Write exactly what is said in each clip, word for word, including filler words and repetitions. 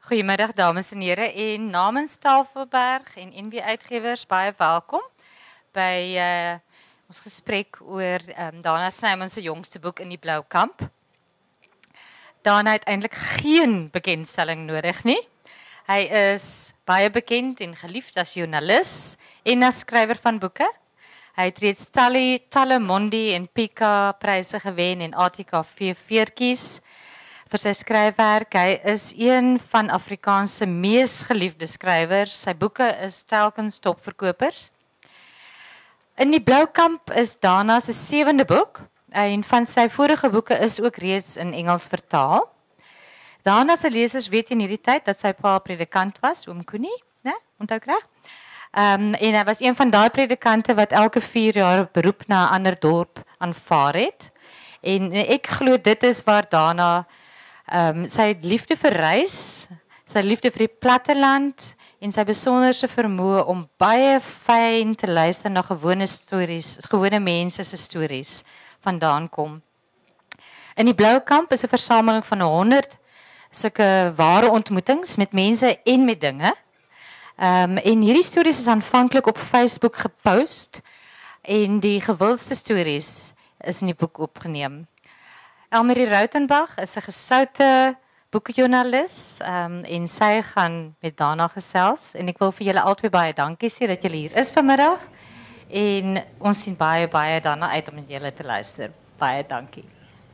Goedemiddag dames en heren, en namens Tafelberg en N W Uitgewers baie welkom by uh, ons gesprek oor um, Dana Snyman se jongste boek In die Blou Kamp. Dana het eintlik geen bekendstelling nodig nie. Hy is baie bekend en geliefd as joernalis en as skrywer van boeke. Hy het reeds talle, talle Mondi en Pika pryse gewen en A T K V veertjies vir sy skryfwerk. Hy is een van Afrikaans se mees geliefde skrywers. Sy boeke is telkens topverkopers. In die Blou Kamp is Dana se sewende boek en van sy vorige boeke is ook reeds in Engels vertaal. Dana se lesers weet in hierdie tyd dat sy pa predikant was, oom Koenie, né? Onthou ek reg? Um, en hy was een van daai predikante wat elke vier jaar op beroep na 'n ander dorp aanvaar het. En ek glo dit is waar Dana um, sy liefde vir reis, sy liefde vir die platteland en sy besonderse vermoë om baie fyn te luister na gewone stories, gewone mense se stories vandaan kom. In die Blou Kamp is 'n versameling van honderd sulke ware ontmoetings met mense en met dinge. Um, en hierdie stories is aanvanklik op Facebook gepost en die gewildste stories is in die boek opgeneem. Elmarie Rautenbach is 'n gesoute boekjoernalis um, en sy gaan met Dana gesels en ek wil vir julle albei baie dankie sê dat julle hier is vanmiddag en ons sien baie baie daarna uit om met julle te luister. Baie dankie.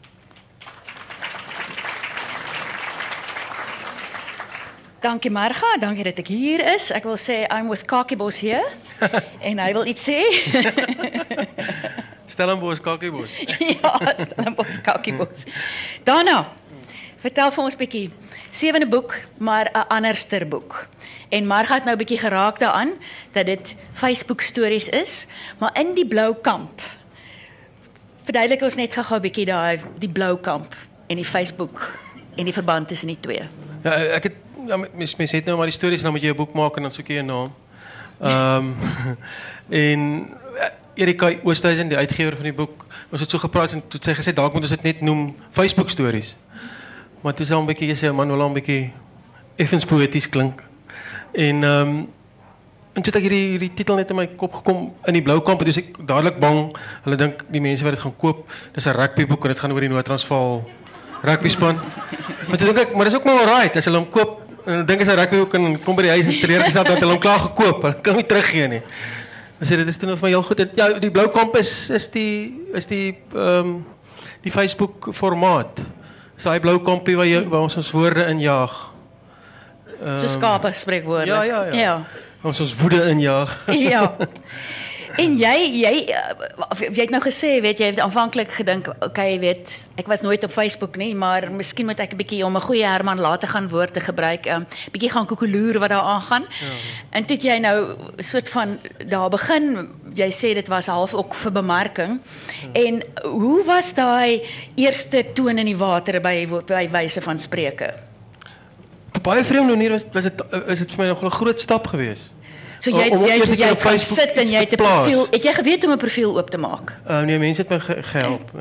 Dankie Marga, dankie dat ek hier is. Ek wil sê I'm with Kakiebos hier en hy wil iets sê. Stellenbosch, Kakiebos. Ja, Stellenbosch, Kakiebos. Dana, vertel vir ons bietjie. Sewende boek, maar 'n anderster boek. En Marga het nou 'n bietjie geraak daaraan dat dit Facebook stories is, maar in die Blou Kamp. Verduidelik ons net gou-gou 'n bietjie daai die Blou Kamp en die Facebook en die verband tussen die twee. Ja, ek het ja, mens, mens het nou maar die stories, dan moet jy 'n boek maak en dan soek jy 'n naam. Ehm um, en Erika Oosthuizen, die uitgewer van die boek, ons het so gepraat en toe het sy gesê dalk moet ons dit net noem Facebook stories. Maar toe sê hom 'n bietjie, jy sê man, wil hom 'n bietjie effens poëties klink. En ehm um, en toe het ek hierdie hierdie titel net in my kop gekom In die Blou Kamp, en toe is ek dadelik bang. Hulle dink die mense wat dit gaan koop, dis 'n rugbyboek en dit gaan oor die Noord-Transvaal rugby span. Maar toe dink ek, maar dis ook maar alright as hulle hom koop. En dan dink ek sy rugbyboek en kom by die huis en teleurgestel dat hulle hom klaar gekoop. Hulle kan hom nie teruggee nie. Dan sê dit is toen vir my heel goed. Ja, die Blou Kamp is is die is die ehm um, die Facebook formaat. Is daai blou kampie waar jy waar ons ons woorde injaag. Um, so skape spreekwoorde. Ja, ja, ja. Ja. Ons ons woede injaag. Ja. En jy jy jy het nou gesê, weet jy, het aanvanklik gedink, okay, weet, ek was nooit op Facebook nie, maar miskien moet ek 'n bietjie om 'n goeie Herman later gaan woord te gebruik, 'n um, bietjie gaan koekeloer wat daar aangaan. Ja. En toe jy nou soort van daar begin, jy sê dit was half ook vir bemarking. Ja. En hoe was daai eerste toon in die water by by wyse van spreuke? Op baie vreemde manier was was dit is dit vir my nog 'n groot stap geweest. So jy jy jy, jy kan sit en jy het 'n profiel. Het jy geweet om 'n profiel oop te maak? Uh, nee, mense het my ge gehelp.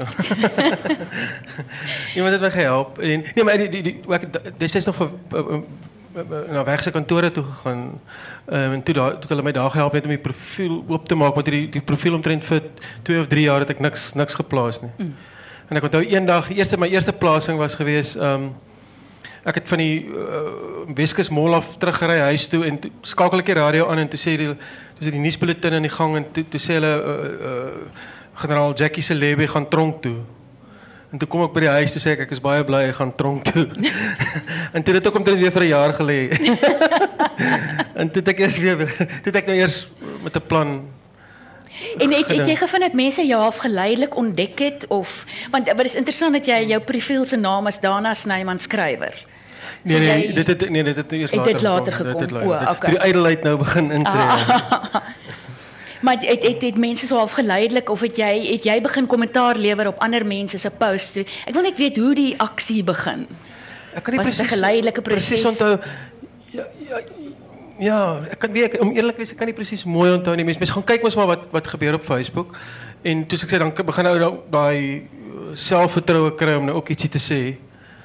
Iemand het my gehelp en nee, maar die die, die ek dis is nog vir uh, uh, na weg se kantore toe gegaan. Um, en toe daar toe hulle my daar gehelp het om die profiel oop te maak, want die die profiel omtrent vir twee of drie jaar het ek niks niks geplaas nie. Mm. En ek onthou eendag, die eerste my eerste plasing was geweest um ek het van die uh, Weskus Mall af teruggery huis toe en toe skakel ek die radio aan en toe sê die toe sê die nuusbulletin in die gang en toe toe sê hulle uh, uh, generaal Jackie Selebe gaan tronk toe. En toe kom ek by die huis toe sê ek ek is baie bly hy gaan tronk toe. En toe het ek omtrent weer vir 'n jaar gelê. En toe het ek eers weer toe het ek nou eers met 'n plan. En het, het jy gevind dat mense jou half geleidelik ontdek het of want wat is interessant dat jy jou profiel se naam as Dana Snyman skrywer. Nee, so nee, jy, dit het nee, dit het eers later, dit later gekom. Dit het later gekom. O, okay. Die ydelheid nou begin intree. Ah. Maar het, het, het mense so half geleidelik of het jy het jy begin kommentaar lewer op ander mense se posts? Ek wil net weet hoe die aksie begin. Ek kan nie presies 'n geleidelike proses. Presies onthou. Ja, ja, ja, ek kan weet om eerlik wees, ek kan nie presies mooi onthou nie. Mense, mense gaan kyk mos maar wat wat gebeur op Facebook. En toe ek sê dan begin nou daai selfvertroue kry om nou ook ietsie te sê.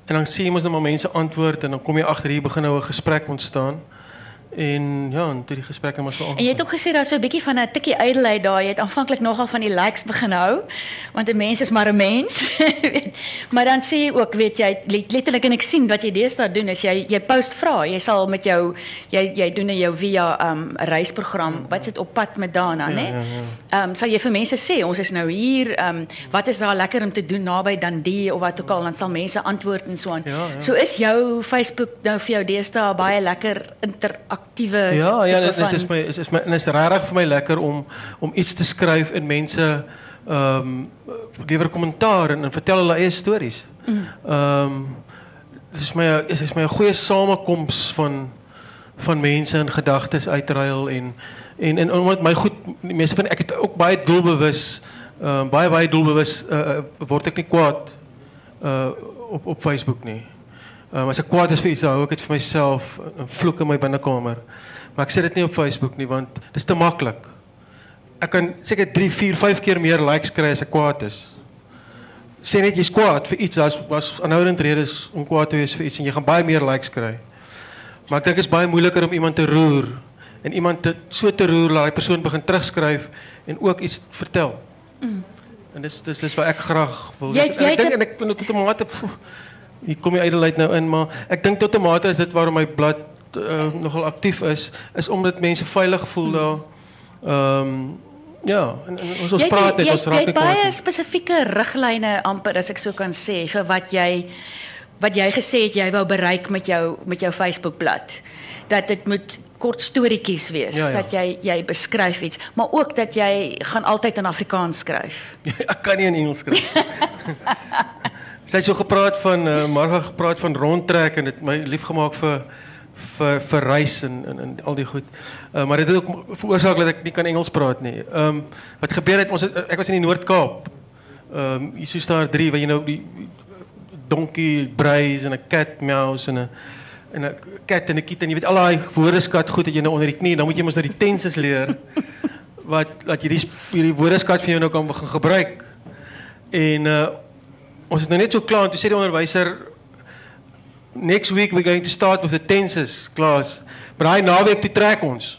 En dan sien jy mos nou maar mense antwoord en dan kom jy agter hier begin nou 'n gesprek ontstaan. En ja, en toe die gesprek nou maar so aan. En jy het ook gesê daar's so 'n bietjie van 'n tikkie ydelheid daar. Jy het aanvanklik nogal van die likes begin hou, want 'n mens is maar 'n mens. Maar dan sê jy ook, weet jy, letterlik en ek sien wat jy deesdae doen is jy jy post vra. Jy sal met jou jy jy doen jou via 'n um, reisprogram. Wat sit op pad met Dana, Ja, né? ja, ja. Ehm um, sal jy vir mense sê ons is nou hier, ehm um, wat is daar lekker om te doen naby Dundee of wat ook al, dan sal mense antwoord en so aan. Ja, ja. So is jou Facebook nou vir jou deesdae baie lekker interaktiewe Ja, ja, tipe dit is, is van- my is, is my en is regtig vir my lekker om om iets te skryf en mense ehm um, lewer kommentaar en, en vertel hulle eie stories. Ehm um, dit is my is, is my 'n goeie samekoms van van mense en gedagtes uitruil en en en omdat my goed die meeste van ek het ook baie doelbewus ehm um, baie baie doelbewus uh, uh, word ek nie kwaad uh op op Facebook nie. Um, as ek kwaad is vir iets, dan hou ek dit vir myself, 'n vloek in my binnekamer. Maar ek sit dit nie op Facebook nie, want dit is te maklik. Ek kan seker drie, vier, vyf keer meer likes kry as ek kwaad is. Sê net jy's kwaad vir iets, daar's was aanhoudend redes om kwaad te wees vir iets en jy gaan baie meer likes kry. Maar ek dink dit is baie moeiliker om iemand te roer en iemand te, so te roer dat die persoon begin terugskryf en ook iets vertel. Mm. En dis dis dis wat ek graag wil. Jy- Dis- jy en ek dink het- en ek ben tot 'n mate pff, hier kom die ydelheid nou in, maar ek dink tot 'n mate is dit waarom my blad uh, nogal aktief is, is omdat mense veilig voel daar. Ehm um, ja, en, en ons ons Jy het- praat net, jy, ons jy raak het net baie kwaad. spesifieke riglyne amper as ek so kan sê vir wat jy wat jy gesê het jy wou bereik met jou met jou Facebookblad. Dat dit moet kort storieetjies wees, Ja, ja. dat jy jy beskryf iets, maar ook dat jy gaan altyd in Afrikaans skryf. Ek kan nie in Engels skryf. Sy het so gepraat van uh, Marga gepraat van rondtrek en dit my liefgemaak vir vir vir reis en, en en al die goed. Uh, maar dit het ook veroorsaak dat ek nie kan Engels praat nie. Ehm um, wat gebeur het ons het, ek was in die Noord-Kaap. Ehm um, hier so staan drie waar jy nou die donkie braais en 'n cat meows en 'n en 'n cat en 'n kitten, jy weet al daai woordeskat goed het jy nou onder die knie, dan moet jy mos nou die tenses leer wat dat jy die hierdie woordeskat vir jou nou kan begin gebruik. En uh ons is nou net so klaar en toe sê die onderwyser next week we're going to start with the tenses class. Maar daai naweek toe trek ons.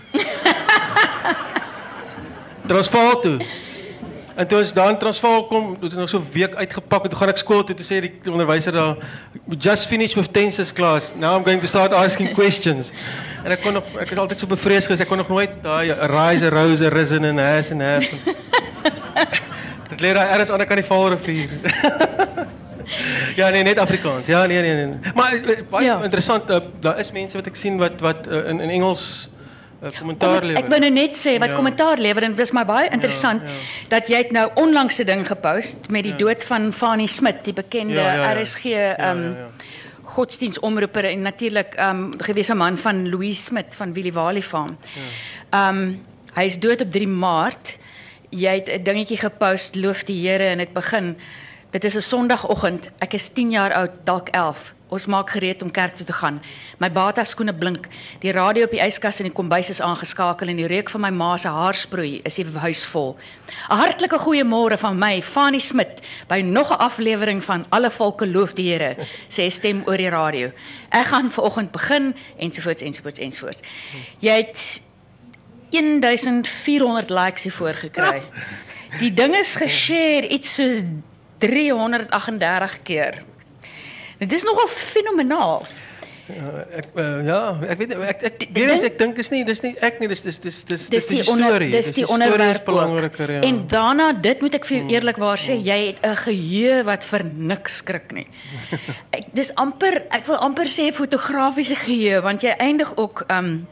Transvaal toe. En toe ons daar in Transvaal kom, het ons nog so 'n week uitgepak en toe gaan ek skool toe, toe sê die onderwyser daar, "We just finished with tenses class. Now I'm going to start asking questions." En ek kon nog ek het altyd so bevrees gewees, ek kon nog nooit daai rise, rose, risen en has en have. Dit leer daar ergens aan die kant die Vaalrivier. Ja, nee, net Afrikaans. Ja, nee, nee, nee. Maar uh, baie Ja. interessant, uh, daar is mense wat ek sien wat wat uh, in in Engels uh, kommentaar lewer. Ek wou nou net sê wat Ja. kommentaar lewer en dit was my baie interessant ja. dat jy het nou onlangs 'n ding gepost met die dood van Fanny Smit, die bekende Ja, ja, ja. R S G ehm ja, ja. godsdienstomroeper en natuurlik ehm um, gewese man van Louis Smit van Williewalie Farm. Ehm um, hy is dood op drie Maart. Jy het 'n dingetjie gepost, loof die Here en dit begin. Dit is 'n Sondagoggend. Ek is tien jaar oud, dalk elf. Ons maak gereed om kerk toe te gaan. My bata skoene blink. Die radio op die yskas in die kombuis is aangeskakel en die reuk van my ma se haarsproei is die huis vol. 'n Hartlike goeiemôre van my, Fanny Smit, by nog 'n aflewering van Alle Volke Loof die Here, sê 'n stem oor die radio. Ek gaan vanoggend begin ensovoorts ensovoorts ensovoorts. Jy het vierhonderd likes hiervoor gekry. Die ding is geshare iets soos driehonderdagtendertig keer. Dit is nogal fenomenaal. Ja, ek uh, ja, ek weet nie, ek ek Die- die weer eens ding- ek dink is nie dis nie ek nie dis dis dis dis Dis die onder storie. dis die storie is onderwerp ook. belangriker, ja. En daarna dit moet ek vir jou eerlikwaar sê, jy het 'n geheue wat vir niks skrik nie. Ek dis amper ek wil amper sê fotografiese geheue want jy eindig ook um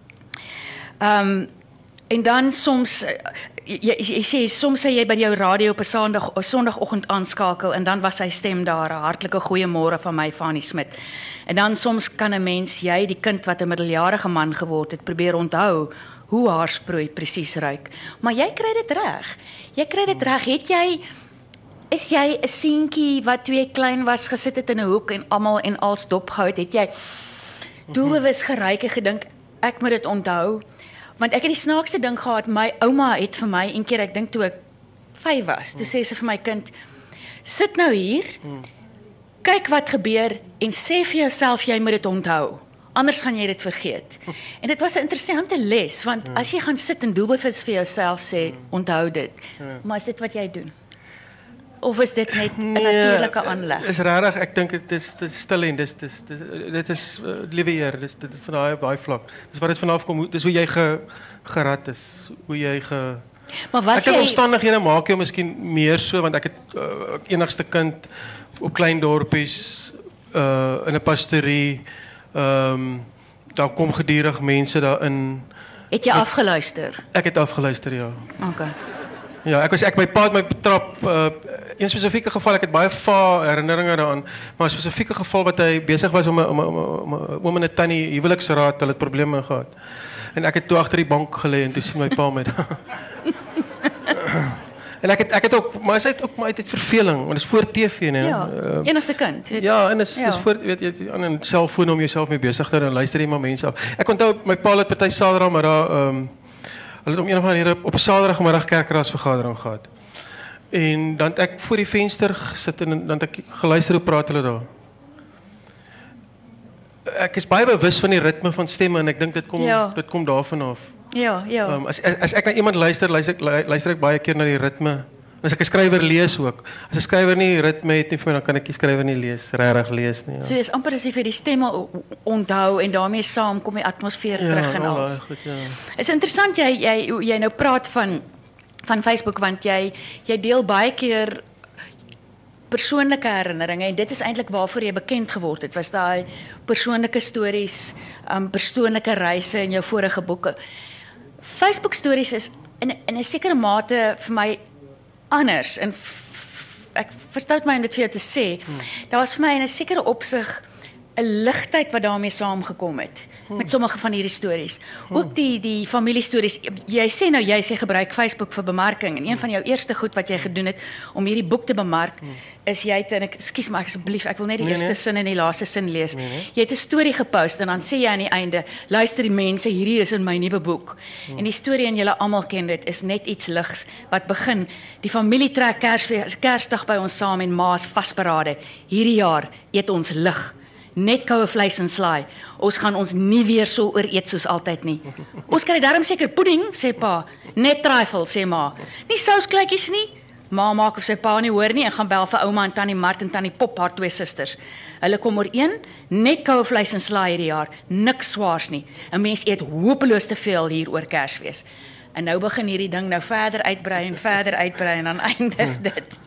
um en dan soms eh, jy, jy, jy sê soms sê jy by jou radio op 'n Sondag Sondagoggend aanskakel en dan was sy stem daar, 'n hartlike goeiemôre van my Fanny Smit. En dan soms kan 'n mens jy die kind wat 'n middeljarige man geword het probeer onthou hoe haarsproei presies ruik. Maar jy kry dit reg. Jy kry dit reg. Het jy is jy 'n seentjie wat toe jy klein was gesit het in 'n hoek en almal en als dopgehou het, het jy doelbewus geryk en gedink ek moet dit onthou? Want ek het die snaakste ding gehad, my ouma het vir my een keer, ek dink toe ek vyf was, toe sê sy vir my kind, sit nou hier, kyk wat gebeur en sê vir jouself jy moet dit onthou. Anders gaan jy dit vergeet. En dit was 'n interessante les, want as jy gaan sit en doelbewus vir jouself sê, onthou dit. Maar is dit wat jy doen? Of is dit net 'n natuurlike aanleg? Is regtig, ek dink dit is dit is stil en dis dis dis dit is uh, liewe Heer, dis dit is van daai daai vlak. Dis wat dit vanaf kom, dis hoe jy ge, gerad is, hoe jy ge Maar was Ek dink jy omstandighede maak jou miskien meer so, want ek het uh, ek enigste kind op klein dorpies uh in 'n pastorie. Ehm um, daar kom gedurig mense daarin. het jy afgeluister? Ek het afgeluister, ja. Okay. Ja, ek was ek my pa het my betrap uh een spesifieke geval, ek het baie vae herinneringe daaraan, maar 'n spesifieke geval wat hy besig was om 'n om 'n om 'n oom en 'n tannie huweliksraad, hulle het probleme gehad. En ek het toe agter die bank gelê en toe sien my pa met. En ek het ek het ook, maar hy het ook maar uit uit verveling, want dit is voor T V, nee. Ja, Uh, enigste kind. Het, Ja, en dit is, Ja. is voor weet jy aan 'n selfoon om jouself mee besig te hou en luister jy maar mense af. Ek onthou my pa het party Saterdagmiddag ehm um, hulle het om een of ander rede op 'n Saterdagmiddag kerkraadsvergadering gehad. En dan het ek voor die venster gesit en dan het ek geluister hoe praat hulle daar. Ek is baie bewus van die ritme van stemme en ek dink dit kom Ja. dit kom daarvan af. Ja, ja. Um, as, as ek na iemand luister, luister ek, luister ek baie keer na die ritme. As ek 'n skrywer lees ook. As 'n skrywer nie ritme het nie vir my, dan kan ek die skrywer nie lees, regtig lees nie. Ja. So is amper as jy vir die stemme o- onthou en daarmee saam kom die atmosfeer terug en al alles. daai goed, ja. Is interessant jy jy hoe jy nou praat van van Facebook want jy jy deel baie keer persoonlike herinneringe en dit is eintlik waarvoor jy bekend geword het. Was daai persoonlike stories, um persoonlike reise in jou vorige boeke. Facebook stories is in in 'n sekere mate vir my anders en f- ek verstout my om dit vir jou te sê. Hmm. Daar was vir my in 'n sekere opsig 'n ligtheid wat daarmee saamgekom het hmm. met sommige van hierdie stories. Hmm. Ook die die familiestories. Jy sê nou jy sê gebruik Facebook vir bemarking en een van jou eerste goed wat jy gedoen het om hierdie boek te bemark hmm. is jy het en ek skus maar asseblief ek wil net die Nee, eerste nee. sin en die laaste sin lees. Nee, nee. Jy het 'n storie gepost en dan sê jy aan die einde, luister die mense, hierdie is in my nuwe boek. Hmm. En die storie en julle almal ken dit is net iets ligs wat begin. Die familie trek Kersfees Kersdag by ons saam en ma's vasberade. Hierdie jaar eet ons lig. Net koue vleis en slaai. Ons gaan ons nie weer so ooreet soos altyd nie. Ons kry darm seker pudding, sê pa. Net trifle, sê ma. Nie souskluitjies nie. Ma maak of sy pa nie hoor nie en gaan bel vir ouma en tannie Mart en tannie Pop, haar twee susters. Hulle kom ooreen, net koue vleis en slaai hierdie jaar, niks swaars nie. 'n Mens eet hopeloos te veel hier oor Kersfees. En nou begin hierdie ding nou verder uitbrei en verder uitbrei en dan eindig dit.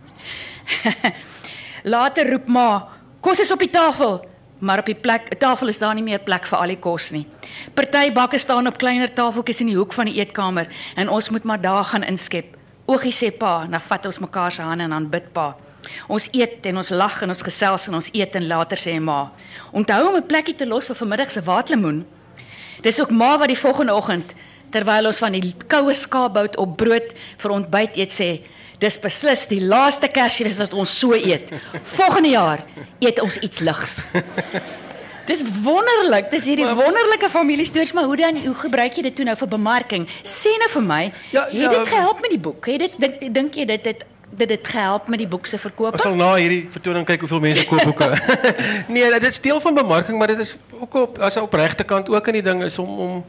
Later roep ma, kos is op die tafel. Maar op die plek, tafel is daar nie meer plek vir al die kos nie. Party bakke staan op kleiner tafeltjies in die hoek van die eetkamer en ons moet maar daar gaan inskep. Oogie sê pa, dan vat ons mekaar se hande en dan bid pa. Ons eet en ons lag en ons gesels en ons eet en later sê ma, onthou om 'n plekkie te los vir vanmiddag se waatlemoen. Dis ook ma wat die volgende oggend terwyl ons van die koue skaapbout op brood vir ontbyt eet sê, dis beslis die laaste Kersfees dat ons so eet. Volgende jaar eet ons iets ligs. Dis wonderlik, dis hierdie wonderlike familiestories, maar hoe dan hoe gebruik jy dit toe nou vir bemarking? Sê nou vir my, Ja, het ja, dit gehelp met die boek? Het dit dink dink jy dit het dit dit gehelp met die boek se verkope? Ons sal na hierdie vertoning kyk hoeveel mense koop boeke. Nee, dit is deel van bemarking, maar dit is ook op as 'n opregte kant ook in die ding is om om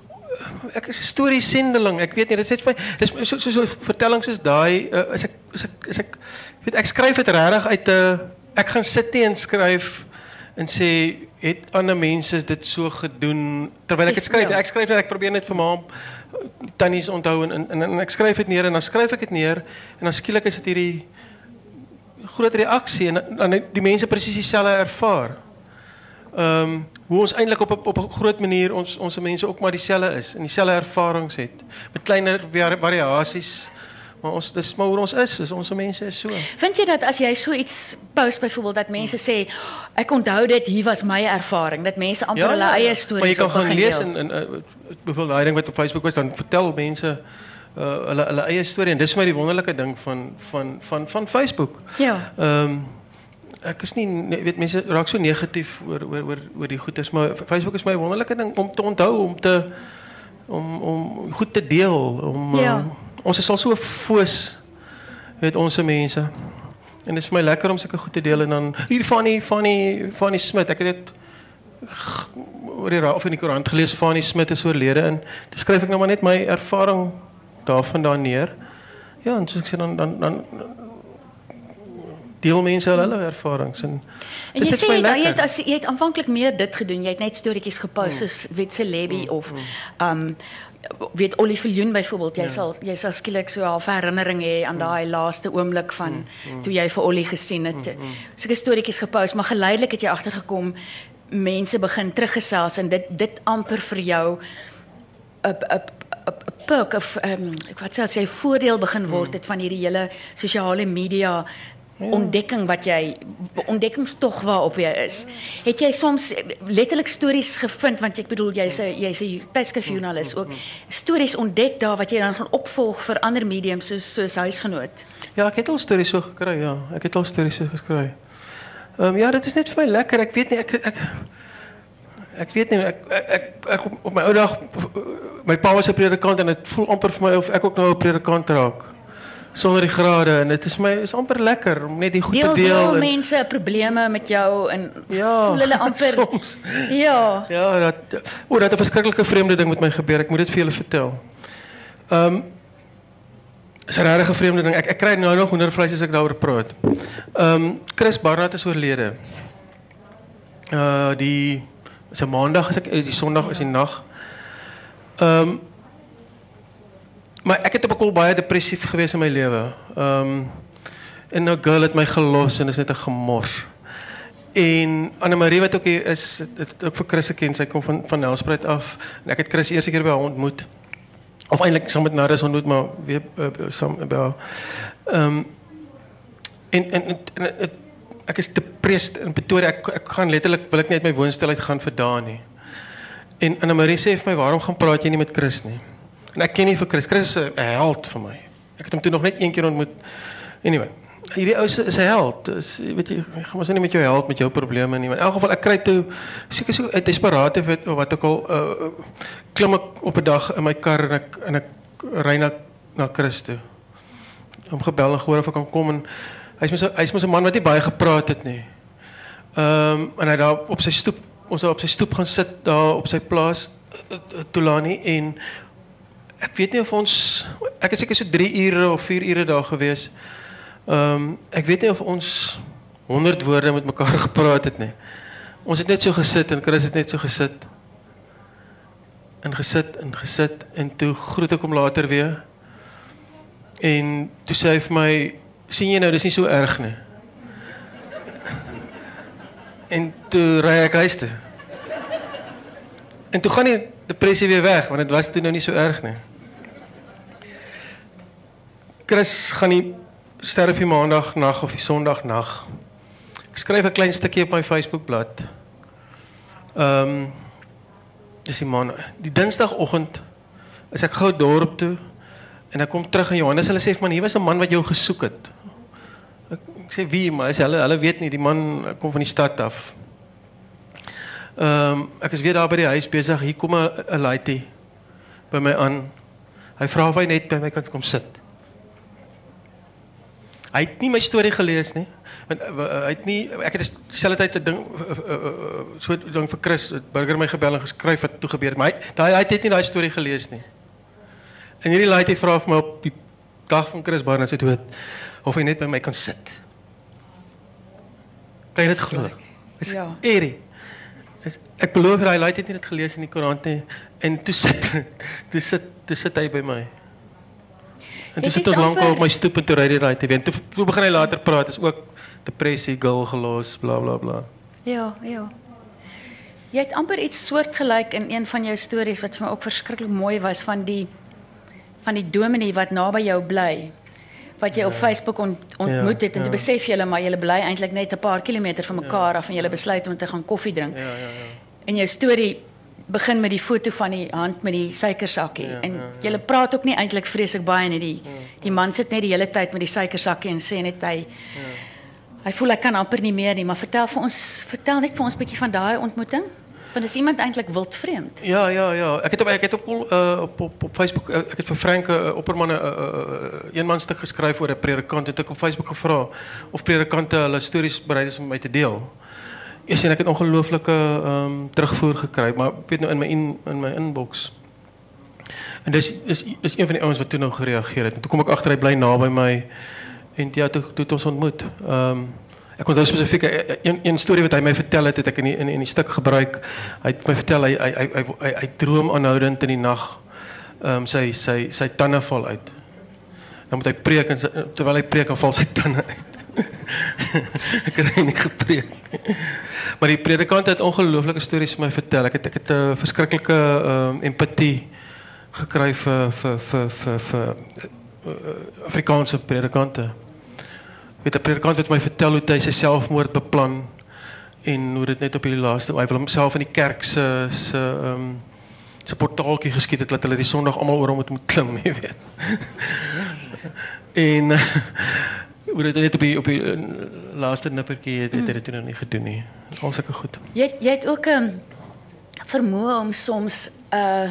ek is 'n storiesendeling. Ek weet nie, dit sê vir my, dis so so so vertellings soos daai uh, as ek as ek as ek weet ek skryf dit regtig uit 'n uh, ek gaan sit nie en skryf en sê het ander mense dit so gedoen terwyl ek dit skryf. Ja. Ek skryf net ek probeer net vir ma tannies onthou en, en en ek skryf dit neer en dan skryf ek dit neer en dan skielik is dit hierdie groot reaksie en dan die mense presies dieselfde ervaar. Ehm um, hoe ons eintlik op op 'n groot manier ons ons mense ook maar dieselfde is en dieselfde ervarings het met kleiner variasies. Maar ons dis maar hoe ons is, is ons mense is so. Vind jy dat as jy so iets post byvoorbeeld dat mense sê ek onthou dit, hier was my ervaring, dat mense amper hulle eie stories maar jy kan op gaan begin lees deel? en en uh, byvoorbeeld daai ding wat op Facebook was, dan vertel mense uh, hulle hulle eie storie en dis vir my die wonderlike ding van van van van Facebook. Ja. Ehm um, ek is nie nee, weet mense raak so negatief oor oor oor oor die goeders, maar Facebook is my wonderlike ding om te onthou, om te om om goed te deel, om Ja. um, ons is al so foos met ons mense. En dit is vir my lekker om sulke goed te deel en dan hier Fanny Fanny Fanny Smit. Ek het dit oor die of in die koerant gelees Fanny Smit is oorlede en dan skryf ek nou maar net my ervaring daarvan daar neer. Ja, en soos ek sê dan dan dan deel mense hulle ervarings en En jy sê jy het as jy het aanvanklik meer dit gedoen. Jy het net storieetjies gepost mm. soos weet Celebi mm. of um weet Ollie Viljoen byvoorbeeld. Jy ja. sal jy sal skielik so 'n half herinnering hê aan daai laaste oomblik van mm. Mm. toe jy vir Ollie gesien het. Mm. Mm. Sulke storieetjies gepost, maar geleidelik het jy agtergekom mense begin teruggesels en dit dit amper vir jou 'n 'n 'n perk of um, ek wat sê as jy voordeel begin word het van hierdie hele sosiale media ja. ontdekking wat jy ontdekkingstog waarop jy is. Het jy soms letterlik stories gevind want ek bedoel jy's 'n jy's 'n tydskrifjoernalis ook stories ontdek daar wat jy dan gaan opvolg vir ander mediums soos soos Huisgenoot. Ja, ek het al stories so gekry, ja. Ek het al stories so gekry. Ehm um, ja, dit is net vir my lekker. Ek weet nie ek ek ek weet nie ek ek, ek, ek op, op my ou dag my pa was 'n predikant en dit voel amper vir my of ek ook nou 'n predikant raak. Sonder die grade en dit is my is amper lekker om net die goed deel, te deel. Deel en mense probleme met jou en ja, voel hulle amper soms. Ja. Ja, dat o, dat 'n verskriklike vreemde ding met my gebeur. Ek moet dit vir julle vertel. Ehm um, is 'n regtig vreemde ding. Ek ek kry nou nog hoendervleis as ek daaroor praat. Ehm um, Chris Barnard is oorlede. Uh die is 'n maandag as ek die Sondag is die nag. Ehm um, maar ek het op 'n koel baie depressief gewees in my lewe. Ehm um, en nou girl het my gelos en is net 'n gemors. En Anne-Marie wat ook hier is, het ook vir Chris geken. Sy kom van van Nelspruit af en ek het Chris eerste keer by haar ontmoet. Of eintlik saam met Naris ontmoet, maar weer uh, saam by haar. Ehm um, en en, en, en, en ek is depressed in Pretoria. Ek ek gaan letterlik wil ek net my woonstel uit gaan vir dae nie. En Anne-Marie sê vir my, "Waarom gaan praat jy nie met Chris nie?" En ek ken nie vir Chris. Chris is 'n held vir my. Ek het hom toe nog net een keer ontmoet. Anyway, hierdie ou is 'n held. Is weet jy, ek gaan mos nie met jou help met jou probleme nie. Maar in elk geval ek kry toe seker so uit desperaat of wat ook al uh, klim ek op 'n dag in my kar en ek en ek ry na na Chris toe. Hom gebel en gehoor of ek kan kom en hy's mos hy's mos 'n man wat nie baie gepraat het nie. Ehm um, en hy daar op sy stoep, ons daar op sy stoep gaan sit daar op sy plaas Tulani en ek weet nie of ons ek is seker so drie ure of vier ure daar gewees. Ehm um, ek weet nie of ons honderd woorde met mekaar gepraat het nie. Ons het net so gesit en Chris het net so gesit. En gesit en gesit en toe groet ek hom later weer. En toe sê hy vir my, "Sien jy nou, dis nie so erg nie." En toe ry ek huis toe. En toe gaan die depressie weer weg, want dit was toe nou nie so erg nie. Chris gaan die sterf die maandag nag of die Sondag nag. Ek skryf 'n klein stukkie op my Facebookblad. Ehm um, dis die maandag. Die Dinsdagoggend is ek gou dorp toe en ek kom terug in Johannes. Hulle sê vir my, "Hier was 'n man wat jou gesoek het." Ek, ek sê, "Wie?" Maar as hulle hulle weet nie, die man kom van die stad af. Ehm um, ek is weer daar by die huis besig. Hier kom 'n 'n laaitie by my aan. Hy vra of hy net by my kan kom sit. Hy het nie my storie gelees nie. Want uh, hy het nie ek het dieselfde tyd 'n ding uh, uh, uh, so 'n ding vir Chris, burger my gebel en geskryf wat toe gebeur het. Maar hy daai hy het nie daai storie gelees nie. En hierdie laaitie vra vir my op die dag van Chris Barnard se dood of hy net by my kan sit. Kan jy dit glo? Ja. Eerie. Ek beloof hy laaitie het nie dit gelees in die koerant nie en toe sit toe sit toe sit hy by my. En toe sit ons lank op my stoep en toe ry die ry te wen. Toe, toe begin hy later praat, is ook depressie, gul gelos, bla bla bla. Ja, ja. Jy het amper iets soortgelyk in een van jou stories wat vir my ook verskriklik mooi was van die van die dominee wat naby jou bly. Wat jy ja. op Facebook ont, ontmoet het en ja. toe besef jy maar jy bly eintlik net 'n paar kilometer van mekaar ja. af en jy besluit om te gaan koffie drink. Ja, ja, ja. En jou storie begin met die foto van die hand met die suikersakkie ja, en ja, ja. Julle praat ook nie eintlik vreeslik baie nie. Die ja, die man sit net die hele tyd met die suikersakkie en sê net hy ja. hy voel hy kan amper nie meer nie, maar vertel vir ons vertel net vir ons 'n bietjie van daai ontmoeting. Want is iemand eintlik wildvreemd? Ja, ja, ja. Ek het op ek het op uh, op, op op Facebook uh, ek het vir Frank uh, Opperman 'n uh, uh, eenman stuk geskryf oor 'n predikant. Het ek op Facebook gevra of predikante hulle stories bereid is om my te deel. Eers en ek het ongelooflike um, terugvoer gekry, maar ek weet nou in my in, in my inbox. En dis is is een van die ouens wat toe nou gereageer het. En toe kom ek agter hy bly naby my en ja, toe toe het ons ontmoet. Ehm um, Ek onthou spesifiek een een storie wat hy my vertel het, het ek in die, in, in die stuk gebruik. Hy het my vertel hy hy hy hy, hy, hy droom aanhoudend in die nag. Ehm um, sy sy sy tande val uit. Dan moet hy preek en sy, terwyl hy preek dan val sy tande uit. Ek het nie gepreek. Maar die predikant het ongelooflike stories vir my vertel. Ek het ek het 'n uh, verskriklike ehm um, empatie gekry vir vir vir vir vir uh, Afrikaanse predikante. Weet 'n predikant het my vertel hoe hy sy selfmoord beplan en hoe dit net op die laaste, hy wil homself in die kerk se se ehm um, se portaaltjie geskiet het dat hulle die Sondag almal oor hom moet moet klim, jy weet. en uh, hoe dit net op die op die uh, laaste nippertjie het, het hy dit toe nog nie gedoen nie. Al sulke goed. Jy jy het ook 'n um, vermoë om soms 'n uh,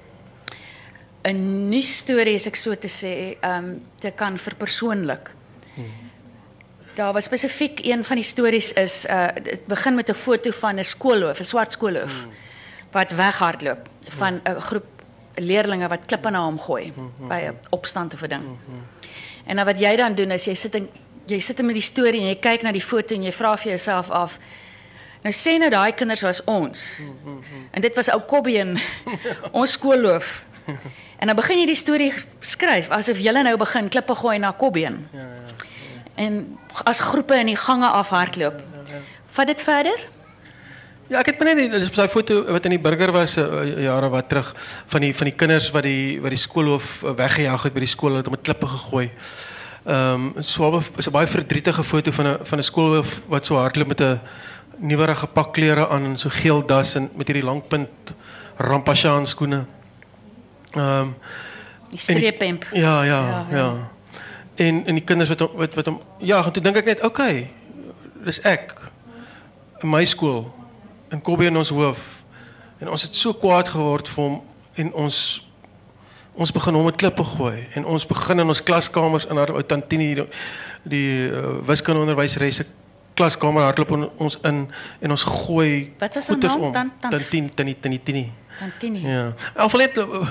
'n nuus storie, as ek so te sê, um, te kan verpersoonlik. Hmm. Daar was spesifiek een van die stories is uh dit begin met 'n foto van 'n skoolhoof, 'n swart skoolhoof hmm. wat weghardloop van 'n groep leerlinge wat klippe na hom gooi hmm. by 'n opstand of 'n ding. Hmm. En dan wat jy dan doen is jy sit en jy sit met die storie en jy kyk na die foto en jy vra vir jouself af, nou sê nou daai kinders was ons. Hmm. En dit was ou Kobbie, ons skoolhoof. En dan begin jy die storie skryf asof jy nou begin klippe gooi na Kobbie. Ja, ja. En as groepe in die gange afhardloop. Vat dit verder? Ja, ek het maar net dis daai foto wat in die burger was uh, jare wat terug van die van die kinders wat die wat die skoolhoof weggejaag het by die skool het om met klippe gegooi. Ehm um, so is 'n baie verdrietige foto van 'n van 'n skoolhoof wat so hardloop met 'n nuwerige pak klere aan en so geel das en met hierdie lang punt rampasjaan skoene. Ehm um, die streephemp. Ja, ja, ja. ja. ja. En en die kinders wat wat wat hom ja, en toe dink ek net, okay, dis ek in my skool in Kobbie en ons hoof. En ons het so kwaad geword vir hom en ons ons begin hom met klippe gooi en ons begin in ons klaskamers in haar ou tantini die, die uh, wiskundeonderwyseres se klaskamer hardloop on, ons in en ons gooi wat was goeders om tantini tantini tantini tantini ja alhoewel net uh,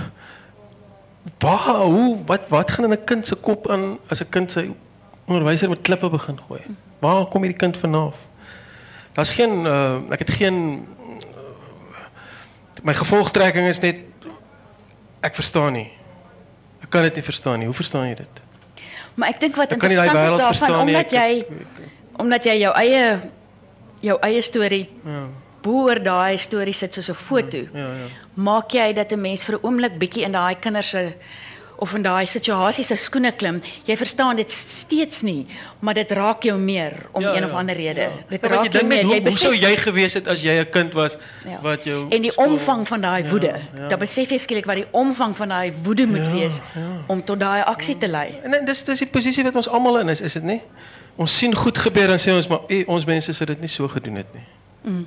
Waar, hoe, wat, wat gaan in 'n kind se kop aan as 'n kind sy onderwyser met klippe begin gooi? Waar kom hierdie kind vanaf? Daar's geen uh, ek het geen uh, my gevolgtrekking is net ek verstaan nie. Ek kan dit nie verstaan nie. Hoe verstaan jy dit? Maar ek dink wat interessant is daarvan omdat jy omdat jy jou eie jou eie storie ja. Boor daai storie sit soos 'n foto. Ja, ja, ja. Maak jy dat 'n mens vir 'n oomblik bietjie in daai kinders se of in daai situasie se skoene klim. Jy verstaan dit steeds nie, maar dit raak jou meer om ja, een ja, of ander rede. Ja. Dit raak jy jou meer. Hoe, jy besef, hoe sou jy gewees het as jy 'n kind was ja. wat jou en die school, omvang van daai woede. Ja, ja. Dan besef jy skielik wat die omvang van daai woede moet ja, wees ja. om tot daai aksie te lei. En, en dis dis die posisie wat ons almal in is, is dit nie? Ons sien goed gebeur en sê ons maar hey, ons mense sou dit nie so gedoen het nie. Mm.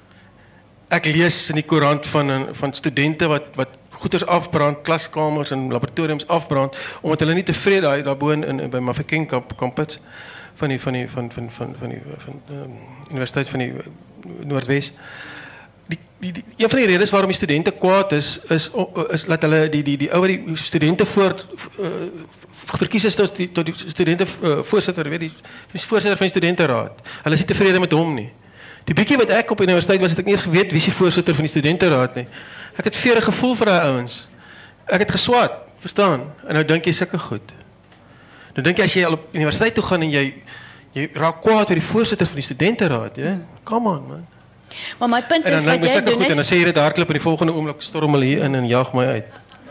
Ek lees in die koerant van van studente wat wat goeders afbrand, klaskamers en laboratoriums afbrand omdat hulle nie tevrede daai daarbo in, in by Mafeking kampus van die van die van van van van die van die um, Universiteit van die Noordwes. Die, die die een van die redes waarom die studente kwaad is is is dat hulle die die die ouer die studente voor uh, verkies is tot die tot die studente uh, voorsitter, weet die, die voorsitter van die studenteraad. Hulle is nie tevrede met hom nie. Die bietjie wat ek op universiteit was, het ek nie eens geweet wie is die voorsitter van die studenteraad nie. Ek het veer gevoel vir daai ouens. Ek het geswaat, verstaan? En nou dink jy sulke goed. Nou dink jy as jy al op universiteit toe gaan en jy jy raak kwaad oor die voorsitter van die studenteraad, ja? Come on, man. Maar my punt is wat jy doen goed, is en dan sê jy dit hardloop en die volgende oomblik storm hulle hier in en jaag my uit.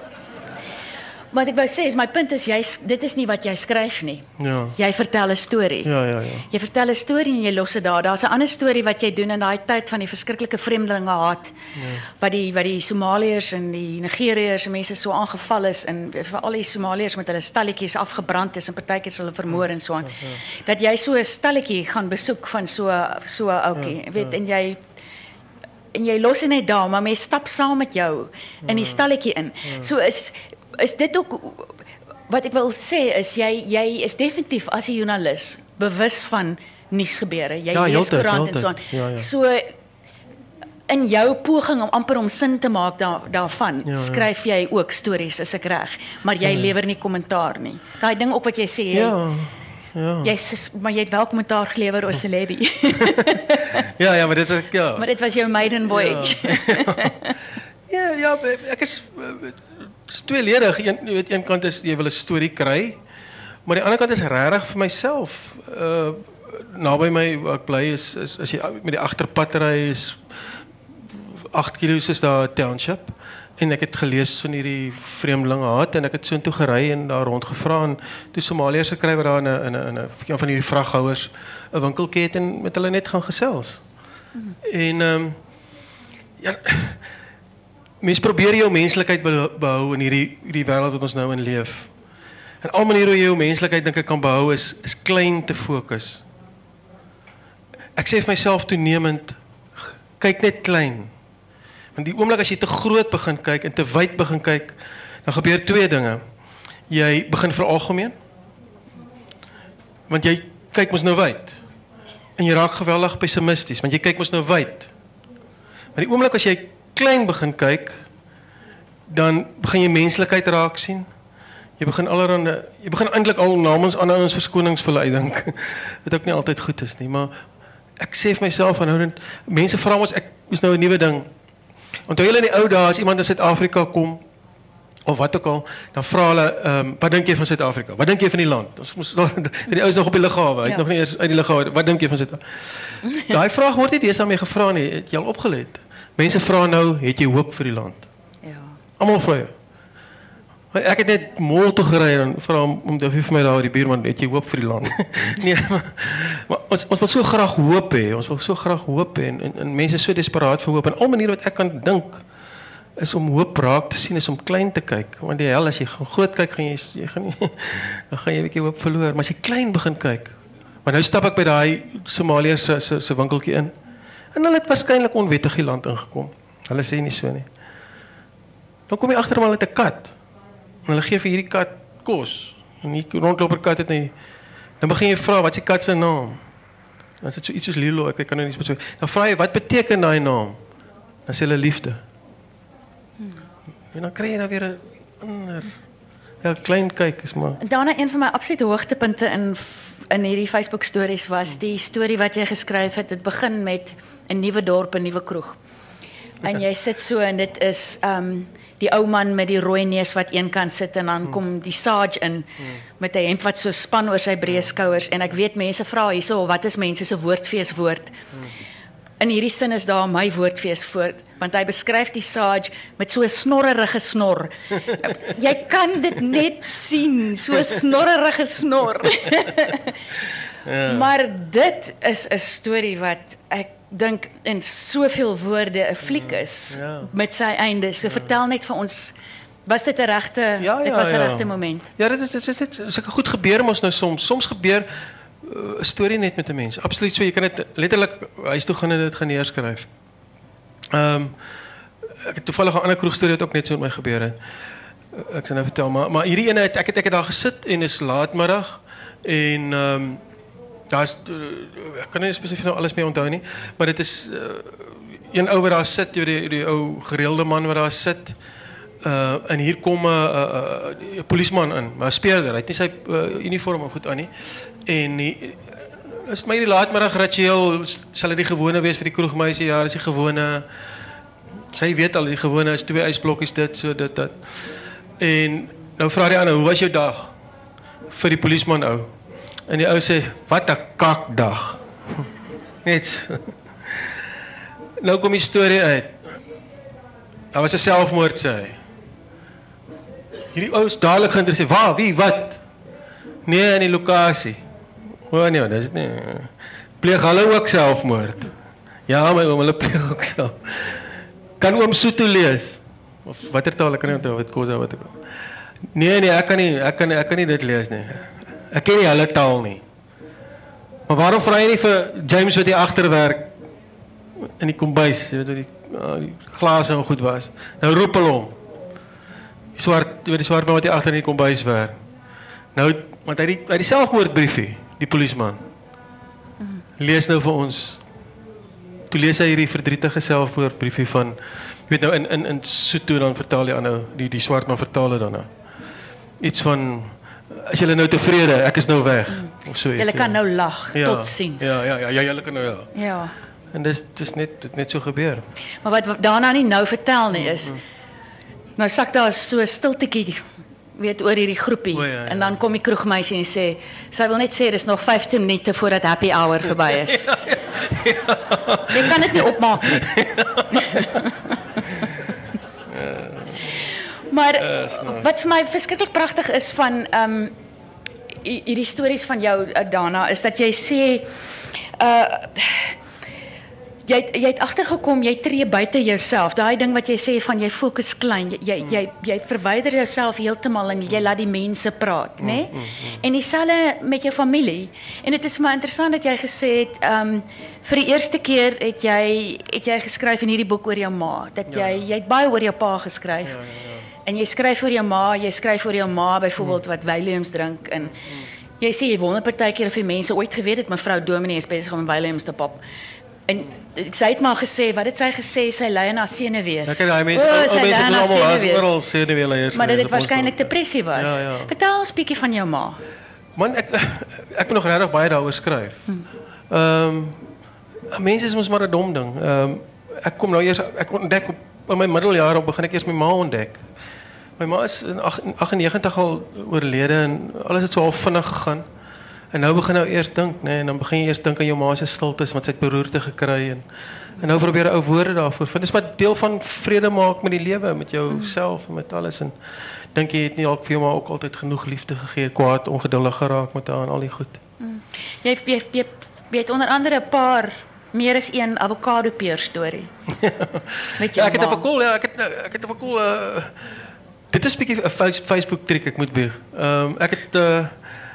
Wat ek wou sê is my punt is jy dit is nie wat jy skryf nie. Ja. Jy vertel 'n storie. Ja, ja, ja. Jy vertel 'n storie en jy los dit daar. Daar's 'n ander storie wat jy doen in daai tyd van die verskriklike vreemdelinge haat. Ja. Wat die wat die Somaliërs en die Nigeriërs en mense so aangeval is en veral die Somaliërs met hulle stalletjies afgebrand is en partykeer hulle vermoor en so aan. Ja, ja. Dat jy so 'n stalletjie gaan besoek van so so 'n ouetjie, ja, weet ja. en jy en jy los dit net daar, maar mense stap saam met jou in die stalletjie in. So is is dit ook wat ek wil sê is jy jy is definitief as 'n joernalis bewus van nuusgebeure. Jy Ja, lees heeltyd, koerant en so heeltyd. aan. Ja, ja. So in jou poging om amper om sin te maak daar, daarvan, Ja, ja. skryf jy ook stories, is ek reg, maar jy lewer nie kommentaar nie. Daai ding ook wat jy sê, jy, Ja, ja. jy s- maar jy het wel kommentaar gelewer oor Celebi. Ja, ja, maar dit ek ja. Maar dit was jou maiden voyage. Ja, ja, ek is uh, is tweeledig. Een jy weet een kant is jy wil 'n storie kry, maar die ander kant is regtig vir myself. Uh naby my waar ek bly is is as jy met die agterpad ry is agt kilometers is daar 'n township en ek het gelees van hierdie vreemdelinge haat en ek het soontoe gery en daar rondgevra en toe Somaliërs gekry wat daar in 'n in 'n in 'n een van hierdie vraghouers 'n winkeltjie het en met hulle net gaan gesels. Mm. En ehm um, ja mens probeer jou menslikheid behou in hierdie hierdie wêreld wat ons nou in leef. En al maniere hoe jy jou menslikheid dink ek kan behou is is klein te fokus. Ek sê vir myself toenemend kyk net klein. Want die oomblik as jy te groot begin kyk en te wyd begin kyk, dan gebeur twee dinge. Jy begin veralgemeen. Want jy kyk mos nou wyd. En jy raak geweldig pessimisties want jy kyk mos nou wyd. Maar die oomblik as jy klein begin kyk, dan begin jy menslikheid raak sien. Jy begin allerhande, jy begin eintlik al namens ander ouens verskonings vir hulle uitdink. Wat ook nie altyd goed is nie, maar ek sê vir myself aanhoudend, mense vra ons ek is nou 'n nuwe ding. Onthou julle in die ou dae as iemand in Suid-Afrika kom of wat ook al, dan vra hulle, ehm, um, wat dink jy van Suid-Afrika? Wat dink jy van die land? Ons moes die ou is nog op die lughawe, hy het Ja. nog nie eers uit die lughawe. Wat dink jy van Suid-Afrika? Daai vraag word nie deesdae mee gevra nie. Het jy al opgelet? Mense vra nou, het jy hoop vir die land? Ja. Almal vra jou. Maar ek het net mol toe gery en vra hom om te vir my daar die buurman, het jy hoop vir die land? Nee, maar, maar ons ons wil so graag hoop hê. Ons wil so graag hoop hê en, en, en mense is so desperaat vir hoop en al maniere wat ek kan dink is om hoop raak te sien, is om klein te kyk. Want die hel as jy groot kyk, gaan jy jy gaan nie dan gaan jy 'n bietjie hoop verloor, maar as jy klein begin kyk. Maar nou stap ek by daai Somaliërs se se se winkeltjie in. En hulle het waarskynlik onwettig die land ingekom. Hulle sê nie so nie. Dan kom jy agter maar met 'n kat. En hulle gee vir hierdie kat kos. En die rondloper kat het nie. Dan begin jy vra, wat is die kat se naam? Dan is dit so iets soos Lilo, ek kan nou nie spesifiek. Dan vra jy, wat beteken daai naam? Dan sê hulle liefde. Hmm. En dan kry jy dan weer 'n ander ja, klein kyk is maar. Daarna een van my absolute hoogtepunte in in hierdie Facebook stories was die storie wat jy geskryf het. Dit begin met 'n nuwe dorp, 'n nuwe kroeg. En jy sit so en dit is um die ou man met die rooi neus wat eenkant sit en dan kom die sage in met 'n hemp wat so span oor sy breë skouers en ek weet mense vra hierso wat is mense se woordfeeswoord. In hierdie sin is daar my woordfeeswoord want hy beskryf die sage met so 'n snorrerige snor. Jy kan dit net sien, so 'n snorrerige snor. Ja. Maar dit is 'n storie wat ek dink in soveel woorde 'n fliek is Ja. met sy einde. So vertel net vir ons, was dit 'n regte Ja, dit ja, was 'n ja. regte moment. Ja, dit is dit is net sulke goed gebeur mos nou soms. Soms gebeur 'n uh, storie net met 'n mens. Absoluut so, jy kan dit letterlik huis toe gaan en dit gaan neerskryf. Ehm um, ek het toevallig 'n ander kroegstorie wat ook net so met my gebeur het. Uh, ek sal nou vertel, maar maar hierdie ene het ek het ek het daar gesit en is laatmiddag en ehm um, daar's uh, ek kan nie spesifiek nou alles mee onthou nie, maar dit is uh, een ou wat daar sit, die die, die ou gereelde man wat daar sit. Uh, en hier kom 'n uh, uh, uh, polisieman in, maar 'n speurder. Hy het nie sy uh, uniform en goed aan nie. En die, is my die laatmiddag ritueel sal dit die gewone wees vir die kroegmeisie. Ja, dis die gewone. Sy weet al die gewone is twee ysblokkies dit so dit dat. En nou vra die ander, hoe was jou dag? Vir die polisieman ou. En die ou sê, wat 'n kakdag. Net. So. Nou kom die storie uit. Daar was 'n selfmoord sê hy. Hierdie ou is dadelik geïnteresseerd. Waar, wie, wat? Nee, in die lokasie. O nee, dis nie. Pleeg hulle ook selfmoord? Ja, my oom, hulle pleeg ook self. Kan oom Soto lees? Of watter taal, ek kan nie onthou wat Khoza wat ek. Nee, nee, ek kan nie, ek kan ek kan nie dit lees nie. Ek ken nie hulle taal nie. Maar waarom vra jy nie vir James wat hier agter werk in die kombuis, jy weet hoe die, uh, die glase en goed was. Nou roep hulle hom. Die swart, jy weet die swart man wat hier agter in die kombuis werk. Nou, want hy het die, hy het die selfmoordbriefie, die polisieman. Mm. Lees nou vir ons. Toe lees hy hierdie verdrietige selfmoordbriefie van, jy weet nou, in, in, in Sotho dan vertaal hy aan nou, die, die swart man vertaal het dan nou. Iets van, is julle nou tevrede, ek is nou weg. Mm. Of so iets. Julle kan ja. nou lag, ja, tot ziens. Ja, ja, ja, ja, julle kan nou ja. Ja. En dis, dis net, dit net so gebeur. Maar wat, wat daarna nie nou vertel nie is, mm. nou sak daar so 'n stiltetjie, weet oor hierdie groepie, O, ja, ja. en dan kom die kroegmeisie en sê, sy wil net sê, dis nog vyftien minute voordat happy hour verby is. ja, ja, ja. Jy kan dit nie opmaak nie. Maar uh, wat vir my verskriklik pragtig is van um, hierdie stories van jou, Dana, is dat jy sê, uh, Jy het, jy het agtergekom, jy tree buite jouself. Daai ding wat jy sê van jy fokus klein, jy jy jy, jy verwyder jouself heeltemal en jy laat die mense praat, né? Nee? En dieselfde met jou familie. En dit is maar interessant dat jy gesê het, ehm um, vir die eerste keer het jy het jy geskryf in hierdie boek oor jou ma, dat jy ja. jy het baie oor jou pa geskryf. Ja, ja, ja. En jy skryf oor jou ma, jy skryf oor jou ma byvoorbeeld wat Williams drink en jy sê jy wonder partykeer of die mense ooit geweet het mevrou Dominee is besig om Williams te pop. En sy het maar gesê, wat het sy gesê, sy ly aan haar senuwees. Ja, kyk, daai mense, al mense doen almal oral senuweeleiers. Maar dat dit waarskynlik depressie was. Ja, ja. Vertel ons bietjie van jou ma. Man, ek ek moet nog regtig baie daaroor skryf. Ehm um, mense is mos maar 'n dom ding. Ehm um, ek kom nou eers ek ontdek op in my middeljare op begin ek eers my ma ontdek. My ma is in agt en negentig al oorlede en alles het so half vinnig gegaan. En nou begin nou eers dink, nee, en dan begin jy eers dink aan jou ma se stiltes wat sy het beroerte gekry en en nou probeer ou woorde daarvoor vind. Dis maar deel van vrede maak met die lewe, met jouself en met alles en dink jy het nie dalk vir jou ma ook altyd genoeg liefde gegee, kwaad, ongeduldig geraak met haar en al die goed. Mm. Jy jy jy jy het onder andere 'n paar meer as een avokado peer storie. Met jou ja, ek het ma. op 'n cool, ja, ek het ek het op 'n cool uh, dit is 'n bietjie 'n Facebook trick ek moet bieg. Ehm um, ek het uh,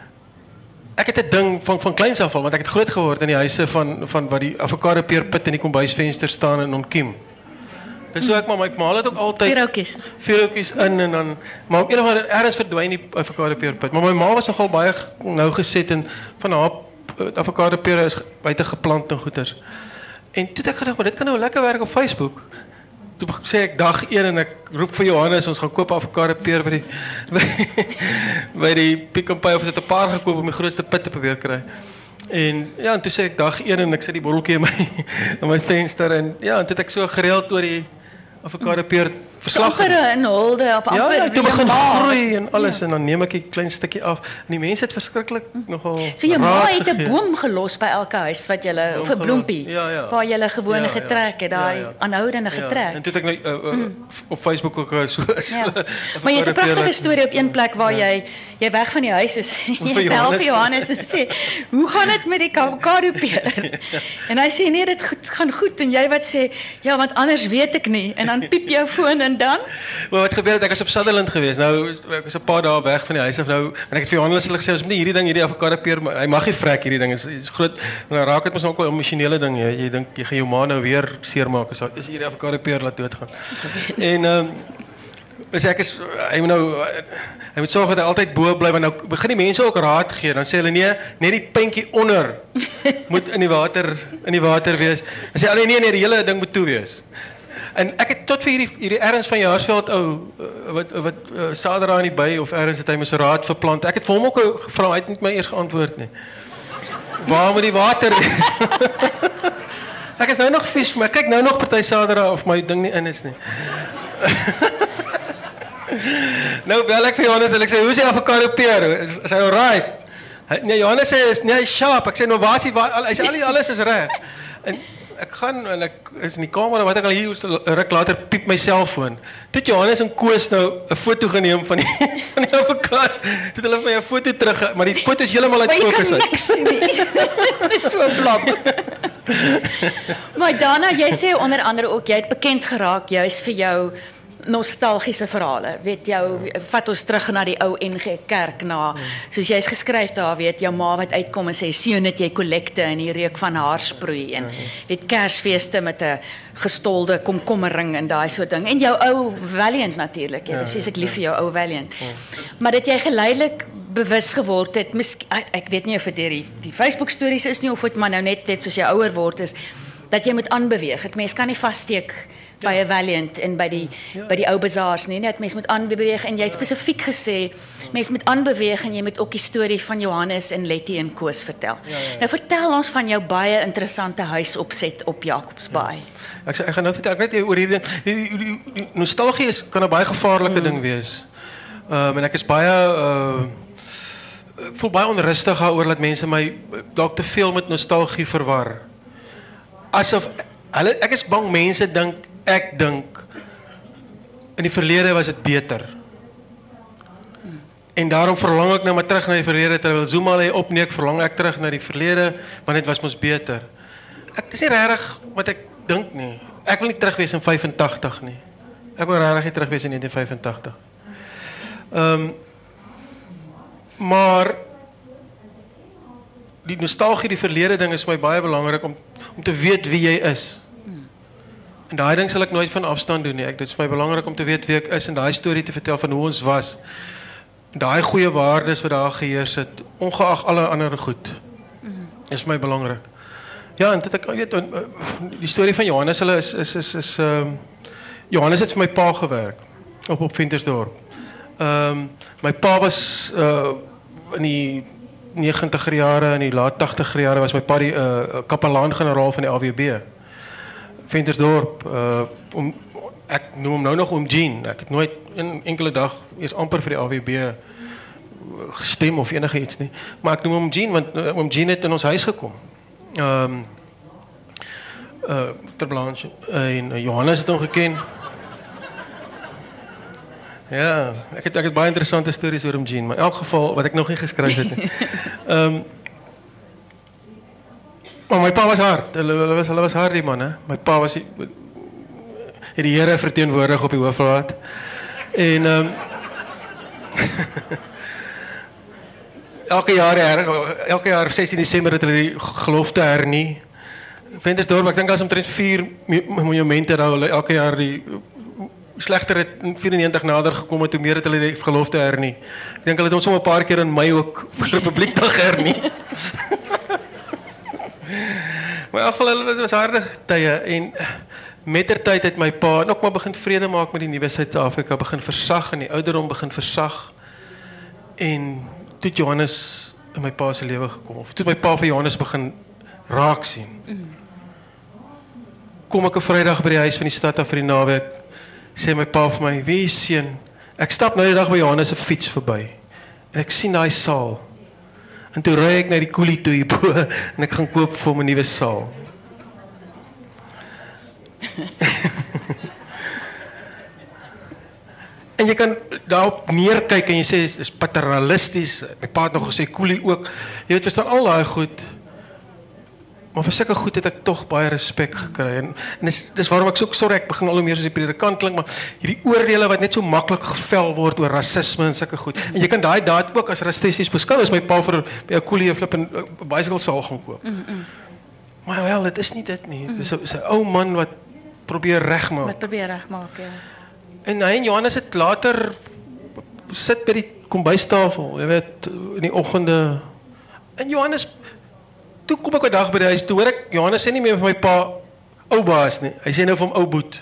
Ek het 'n ding van van kleins af al want ek het groot geword in die huise van van wat die avokado peerpit in die kombuisvenster staan en ontkiem. Dis hoe ek maar my ma het ook altyd Vierhoutjies. Vierhoutjies in en dan maar op een of ander ergens verdwyn die avokado peerpit. Maar my ma was nogal baie nou geset en van haar avokado pere is buite geplant en goeters. En toe het ek gedink, maar dit kan nou lekker werk op Facebook. Toe sê ek dag een en ek roep vir Johannes, ons gaan koop avokado peer by die by, by die Pick n Pay of ons het 'n paar gekoop om die grootste pit te probeer kry. En ja, en toe sê ek dag een en ek sit die botteltjie in my in my venster en ja, en toe het ek so gereeld oor die avokado peer verslag amper in hulde of amper ja, ja, toe begin ma. groei en alles ja. En dan neem ek 'n klein stukkie af en die mense het verskriklik nogal so jou ma het 'n gegee. boom gelos by elke huis wat jy of 'n bloempie ja, ja. waar jy gewone ja, ja. getrek het daai ja, ja. aanhoudende getrek ja. En toe het ek nou uh, uh, mm. op Facebook ook so, so ja. Maar jy het 'n pragtige storie op een plek waar ja. jy jy weg van die huis is jy bel vir Johannes en sê hoe gaan dit met die avokado peer ja. En hy sê nee dit goed, gaan goed en jy wat sê ja want anders weet ek nie en dan piep jou foon en dan maar wat gebeur het ek was op Sutherland geweest nou ek was 'n paar dae weg van die huis af nou en ek het vir Johannes hulle gesê ons moet nie hierdie ding hierdie avokado peer hy mag nie vrek hierdie ding is, is groot nou raak dit mos ook 'n emosionele ding jy, jy dink jy gaan jou ma nou weer seermaak as is hierdie avokado peer laat doodgaan en ehm um, Dus ek is hy moet nou hy moet sorg dat hy altyd bo bly want nou begin die mense ook raad gee dan sê hulle nee net die puntjie onder moet in die water in die water wees dan sê hulle nee nee die hele ding moet toe wees en ek het tot vir hierdie hierdie erns van Jaarsveld ou wat wat uh, Sadra in die by of erns het hy mos raad verplant ek het vir hom ook gevra hy het net my eers geantwoord nie waar moet die water wees ek is nou nog vies maar kyk nou nog party Sadra of my ding nie in is nie nou bel ek vir Johannes en ek sê hoe is die avokado peer? Is, is hy alright? Nee, Johannes sê is nee, hy sharp. Ek sê nou waar is hy? Hy sê al alles is reg. En ek gaan en ek is in die kamer wat ek al hier ruk later piep my selfoon. Toe Johannes en Koos nou 'n foto geneem van die van die avokado. Toe hulle vir my 'n foto terug, maar die foto is heeltemal uit fokus uit. Niks sien nie. Dis so blop. Maar Dana, jy sê onder andere ook jy het bekend geraak juis vir jou nostalgiese verhale. Weet jou, vat ons terug na die ou N G Kerk na, soos jy's geskryf daar, weet jou ma wat uitkom en sê seun het jy kollekte en die reuk van haarsproei en weet Kersfeeste met 'n gestolde komkommerring en daai soort ding. En jou ou Valiant natuurlik. Jy is ek lief vir jou ou Valiant. Maar dat jy geleidelik bewus geword het, misk, ek, ek weet nie of dit deur die, die Facebook stories is nie of dit maar nou net net soos jy ouer word is, dat jy moet aanbeweeg. Dit mens kan nie vassteek by 'n Valiant en by die ja. by die ou bazaars nie, net mens moet aanbeweeg en jy het spesifiek gesê mens moet aanbeweeg en jy moet ook die storie van Johannes en Letty en Koos vertel. Ja, ja, ja. Nou vertel ons van jou baie interessante huisopset op Jacobsbaai. Ja. Ek sê ek gaan nou vertel, ek weet oor hierdie die, die, die, die nostalgie is kan 'n baie gevaarlike mm. ding wees. Um, en ek is baie uh, ek voel baie onrustig oor dat mense my dalk te veel met nostalgie verwar. Asof hulle ek is bang mense dink ek dink in die verlede was dit beter. Hmm. En daarom verlang ek nou maar terug na die verlede terwyl Zuma lê op nee, ek verlang ek terug na die verlede want dit was mos beter. Ek dis nie regtig wat ek dink nie. Ek wil nie terug wees in vyfentagtig nie. Ek wil regtig nie terug wees in negentien vyfentagtig. Ehm um, maar die nostalgie, die verlede ding is vir my baie belangrik om om te weet wie jy is. En daai ding sal ek nooit van afstand doen nie. Ek dit is vir my belangrik om te weet wie ek is en daai storie te vertel van hoe ons was. En daai goeie waardes wat daar geheers het, ongeag alle ander goed. Is vir my belangrik. Ja, en dit ek weet die storie van Johannes hulle is is is is ehm um, Johannes het vir my pa gewerk op op Ventersdorp. Ehm um, my pa was uh in die negentiger jare en die laat tagtiger jare was my pa die uh, kapelaan-generaal van die A W B. Ventersdorp, uh, om, ek noem hom nou nog oom Jean. Ek het nooit een enkele dag eers amper vir die A W B gestem of enige iets nie. Maar ek noem hom Jean want uh, oom Jean het in ons huis gekom. Ehm um, uh, ter Blanche uh, en uh, Johannes het hom geken. Ja, ek het ek het baie interessante stories oor oom Jean, maar in elk geval wat ek nog nie geskryf het nie. Ehm um, maar my pa was hard. Hulle, hulle was hulle was hard die man, hè. My pa was die, het die Here verteenwoordig op die Hoofraad. En ehm um, elke jaar elke jaar sestien Desember het hulle die gelofte hernie. Ventersdorp, ek dink as omtrent vier monumente daar hulle elke jaar die slegter het in vyfennegentig nader gekom het, hoe meer het hulle die gelofte hernie. Ek dink hulle het ons sommer 'n paar keer in Mei ook Republiekdag hernie. Maar afval hulle was harde tye en mettertyd het my pa nog maar begin vrede maak met die nuwe Suid-Afrika, begin versag en die ouderdom begin versag. En toe Johannes in my pa se lewe gekom. Of toe my pa vir Johannes begin raak sien. Kom ek 'n Vrydag by die huis van die stad af vir die naweek. Sê my pa vir my, wie is seun? Ek stap nou die dag by Johannes se fiets verby. En ek sien daai saal. En toe ry ek na die koelie toe hierbo en ek gaan koop vir hom 'n nuwe saal. En jy kan daarop neerkyk en jy sê dis is paternalisties. My pa het nog gesê koelie ook. Jy weet, verstaan al daai goed. Maar vir sulke goed het ek tog baie respek gekry en, en dis dis waarom ek so sorry ek begin al hoe meer soos die predikant klink, maar hierdie oordeele wat net so maklik gevel word oor rasisme en sulke goed. En jy kan daai daad ook as rassisties beskou as my pa vir by 'n koelie flip en 'n bicycle saal gaan koop. Mm -mm. Maar wel, dit is nie dit nie. Mm. Dis 'n dis 'n ou man wat probeer regmaak. Wat probeer regmaak, ja. En hy en Johannes het later sit by die kombuistafel, jy weet, in die oggende. En Johannes toe kom ek 'n dag by die huis, toe hoor ek Johannes sê nie meer vir my pa ou baas nie. Hy sê nou vir hom ou boet.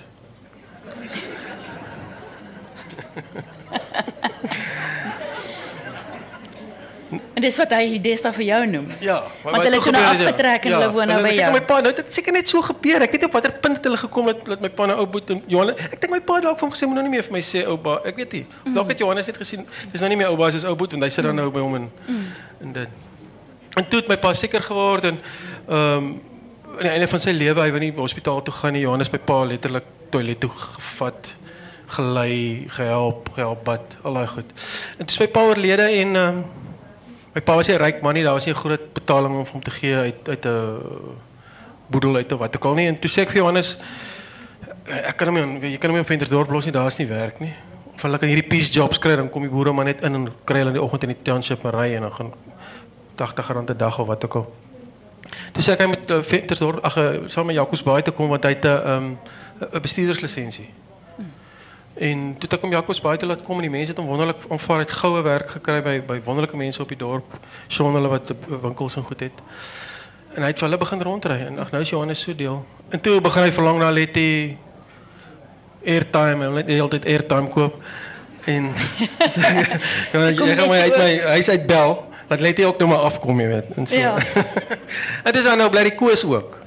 En dis wat hy deesdae vir jou noem. Ja, want hulle het nou afgetrek en hulle woon nou by jou. My pa, nou dit seker net so gebeur. Ek weet op watter punt het hulle gekom dat dat my pa nou ou boet en Johannes. Ek dink my pa het dalk vir hom gesê moet nou nie meer vir my sê ou baas. Ek weet nie. Of dalk het Johannes net gesien dis nou nie meer ou baas, dis ou boet want hy sit dan nou by hom en en dit. En toe het my pa seker geword en ehm um, aan die einde van sy lewe, hy wou nie hospitaal toe gaan nie. Johannes my pa letterlik toilet toe gevat, gelei, gehelp, gehelp bad, al daai goed. En toe is my pa oorlede en ehm um, my pa was 'n ryk man nie, daar was nie 'n groot betaling om hom te gee uit uit 'n boedel uit of wat ook al nie. En toe sê ek vir Johannes, ek kan hom nie, jy kan hom nie op Ventersdorp los nie, daar is nie werk nie. Of hulle kan hierdie peace jobs kry, dan kom die boere maar net in en kry hulle in die oggend in die township en ry en dan gaan tagtig rand 'n dag of wat ook al. Toe sê ek hy met uh, Ventersdorp, ag, uh, saam met Jacobsbaai te kom want hy het 'n um, 'n bestuurderslisensie. Hmm. En toe het ek hom Jacobsbaai toe laat kom en die mense het hom wonderlik aanvaar, het goue werk gekry by by wonderlike mense op die dorp, Sean hulle wat uh, winkels en goed het. En hy het vir hulle begin rondry en ag nou is Johannes so deel. En toe begin hy verlang na Letty airtime, hy wil net die hele tyd airtime koop. En ja, jy gaan my uit my huis uit bel. Dat Letty ook nou maar afkom, jy weet. En so. Ja. En dis dan nou bly die Koos ook.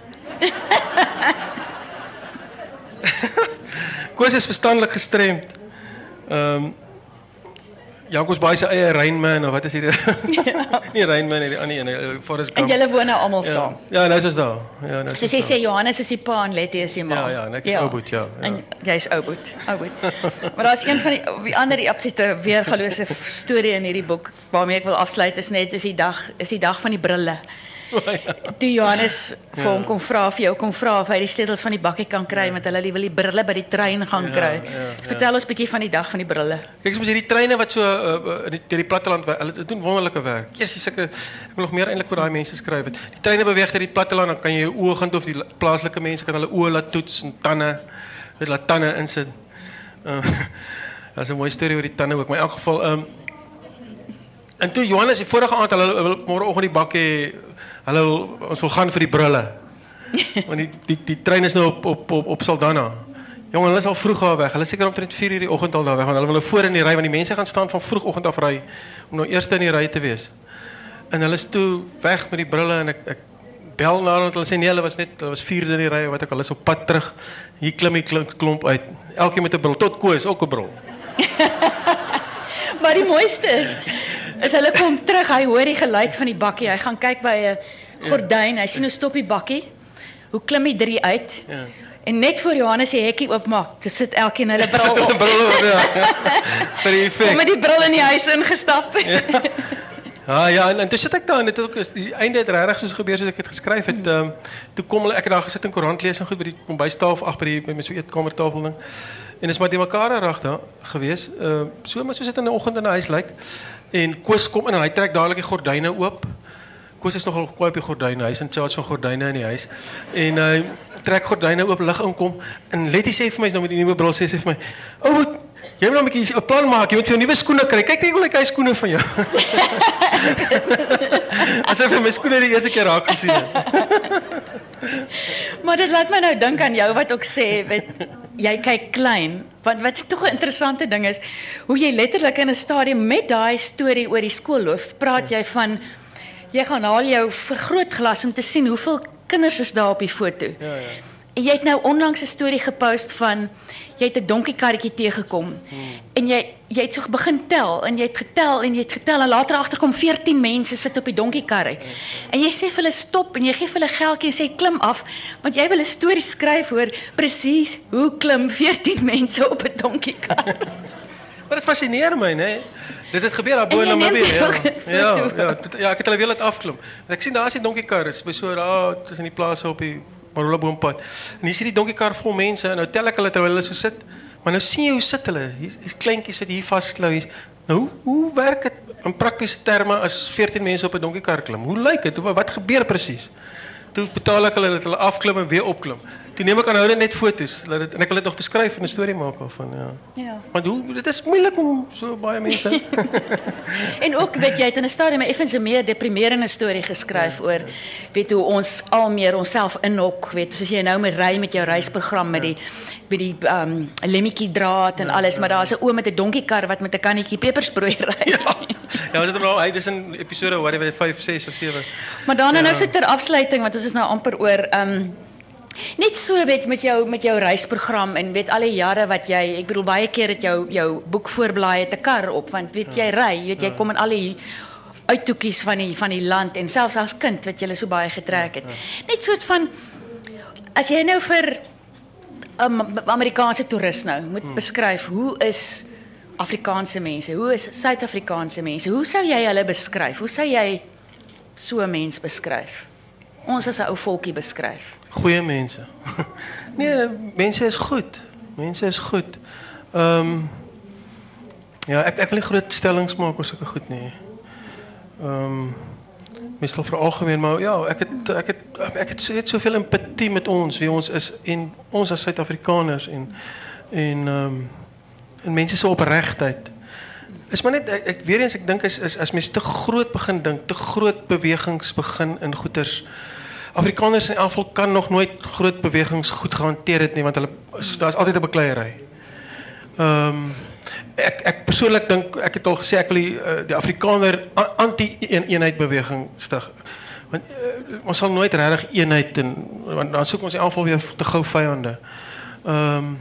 Koos is verstandelik gestremd. Ehm um, Jacobsbaai se eie Rainman of wat is hier? Ja. Nie Rainman nie, die ander een, Forrest Gump. En julle woon nou almal ja. saam. Ja, nou is daar. Ja, nou is. Soos jy sê Johannes is die pa en Letty is die ma. Ja, ja, en ek is ja. Ouboet, ja. ja. En jy's Ouboet, Ouboet. Maar daar's een van die die ander die absolute weergalose storie in hierdie boek waarmee ek wil afsluit is net is die dag is die dag van die brille. Ja. Toe Johannes vir hom kom vra vir jou kom vra of hy die sleutels van die bakkie kan kry ja. Want hulle wil die brille by die trein gaan ja, kry. Ja, ja. Vertel ons 'n bietjie van die dag van die brille. Kyk soms hierdie treine wat so uh, in die, die platteland hulle doen wonderlike werk. Jesus, sulke ek wil nog meer eintlik oor daai mense skryf het. Die treine beweeg deur die platteland, dan kan jy jou oë gaan of die plaaslike mense kan hulle oë laat toets en tande, weet laat tande insit. Uh, dat is 'n mooi storie oor die tande ook. Maar in elk geval ehm um, en toe Johannes die vorige aand hulle wil môreoggend die bakkie hulle wil, ons wil gaan vir die brille. Want die die die trein is nou op op op, op Saldanha. Jong, hulle is al vroeg daar weg. Hulle is seker omtrent vier uur die oggend al daar weg want hulle wil nou voor in die ry want die mense gaan staan van vroegoggend af ry om nou eerste in die ry te wees. En hulle is toe weg met die brille en ek ek bel na hulle, hulle sê nee, hulle was net hulle was vierde in die ry wat ek hulle is op pad terug. Hier klim die klomp uit. Elkeen met 'n bril, tot Koos ook 'n bril. Maar die mooiste is is hulle kom terug, hy hoor die geluid van die bakkie. Hy gaan kyk by 'n gordyn. Hy sien hoe stop die bakkie. Hoe klim die drie uit? Ja. En net voor Johannes die hekkie oopmaak, te sit elkeen hulle bril op. bril op ja. Vir die effek. Kom met die bril in die huis ingestap. Ja. Ja, ja, en, en toe sit ek daar en dit het ook die einde het regtig soos gebeur soos ek het geskryf het. Ehm um, toe kom hulle ek het daar gesit en koerant lees en goed by die kombuistafel ag by die met so 'n eetkamertafel ding. En is maar die mekaar reg daar gewees. Ehm uh, so maar soos dit in die oggend in 'n huis lyk. En Koos kom in en hy trek dadelik die gordyne oop. Koos is nogal kwaai op die gordyne. Hy is in charge van gordyne in die huis. En hy uh, trek gordyne oop, lig inkom en Letty sê vir my nou met die nuwe bril sê sy vir my: "O, moet jy moet nou 'n bietjie 'n plan maak. Jy moet vir jou nuwe skoene kry. Kyk net hoe lyk hy skoene van jou." Asof hy my skoene die eerste keer raak gesien het. Maar dit laat my nou dink aan jou wat ook sê, weet jy kyk klein. Want wat tog 'n interessante ding is, hoe jy letterlik in 'n stadium met daai storie oor die skoolloof, praat jy van jy gaan haal jou vergrootglas om te sien hoeveel kinders is daar op die foto. Ja, ja. En jy het nou onlangs 'n storie gepost van jy het 'n donkiekarretjie teëgekom hmm. en jy jy het so begin tel en jy het getel en jy het getel en later agterkom veertien mense sit op die donkiekarre. Hmm. En jy sê vir hulle stop en jy gee vir hulle geldjie en sê klim af want jy wil 'n storie skryf oor presies hoe klim veertien mense op 'n donkiekar. Maar dit fascineer my, né? Dit het gebeur daar bo in Namibië. Ja. Ja, ja, ja, ek het hulle weer laat afklim. Ek sien daar is die donkiekar, by so daar tussen die plase op die Marula boompad. En hier sien die donkiekar vol mense en nou tel ek hulle terwyl hulle so sit. Maar nou sien jy hoe sit hulle? Hier is kleintjies wat hier vasklou is. Nou hoe, hoe werk dit in praktiese terme as veertien mense op 'n donkiekar klim? Hoe lyk dit? Wat gebeur presies? Toe betaal ek hulle dat hulle afklim en weer opklim. Toe neem ek aan hulle net foto's, laat dit en ek wil dit nog beskryf en 'n storie maak van ja. Ja. Want hoe dit is moeilik om so baie mense. En ook weet jy het in 'n stadium effens 'n meer deprimerende storie geskryf ja. oor weet hoe ons al meer onsself inhok, weet soos jy nou met ry met jou reisprogram met die met die um lemmetjie draad en ja, alles, ja. Maar daar's 'n oom met 'n donkiekar wat met 'n kannetjie pepersproei ry. Ja. Ja, ons het nou hy dis in episode wat jy vyf, ses of sewe. Maar dan ja. nou so ter afsluiting want ons is nou amper oor um net so weet met jou met jou reisprogram en weet al die jare wat jy ek bedoel baie keer het jou jou boek voorblaai te kar op want weet jy ry weet jy kom in al die uittoekies van die van die land en selfs as kind wat jy so baie getrek het. Net soort van as jy nou vir 'n um, Amerikaanse toerist nou moet hmm. beskryf hoe is Afrikaanse mense, hoe is Suid-Afrikaanse mense, hoe sou jy hulle beskryf? Hoe sou jy so 'n mens beskryf? ons as 'n ou volkie beskryf? Goeie mense. Nee, mense is goed. Mense is goed. Ehm um, ja, ek ek wil nie groot stellings maak oor sulke goed nie. Ehm um, meestal vir algemeen, maar ja, ek het ek het ek het so, het soveel empatie met ons wie ons is en ons as Suid-Afrikaners en en ehm um, en mense se opregtheid. Is maar net ek, ek weer eens ek dink is is as mense te groot begin dink, te groot bewegings begin in goeters. Afrikaners in elk geval kan nog nooit groot bewegings goed gehanteer het nie, want hulle daar's altyd 'n bekleierery. Ehm um, ek ek persoonlik dink ek het al gesê ek wil die, uh, die Afrikaner anti-eenheid beweging stig. Want uh, ons sal nooit regtig eenheid en want dan soek ons in elk geval weer te gou vyande. Ehm um,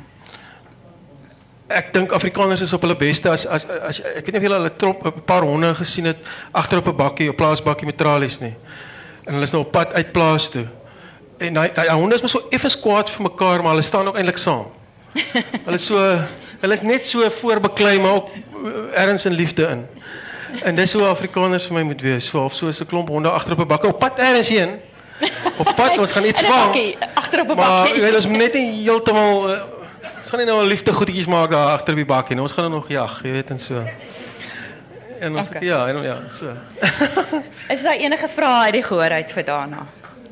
ek dink Afrikaners is op hulle beste as as as ek weet nie of julle hulle trop 'n paar honde gesien het agter op 'n bakkie, 'n plaasbakkie met tralies nie. En hulle is nou op pad uit plaas toe. En daai daai honde is maar so effens kwaad vir mekaar, maar hulle staan ook eintlik saam. Hulle is so hulle is net so voorbeklei maar ook erns en liefde in. En dis hoe Afrikaners vir my moet wees, so half soos 'n klomp honde agter op 'n bakkie op pad erns heen. Op pad ons gaan iets vang. Agter op 'n Maar bakkie. jy weet ons moet net nie heeltemal uh, ons gaan nie nou 'n liefde goedetjies maak daar agter die bakkie nie. Ons gaan nog jag, jy weet en so. En ons Okay. ja, en ja, so. Is daar enige vrae uit die gehoor uit vir Dana?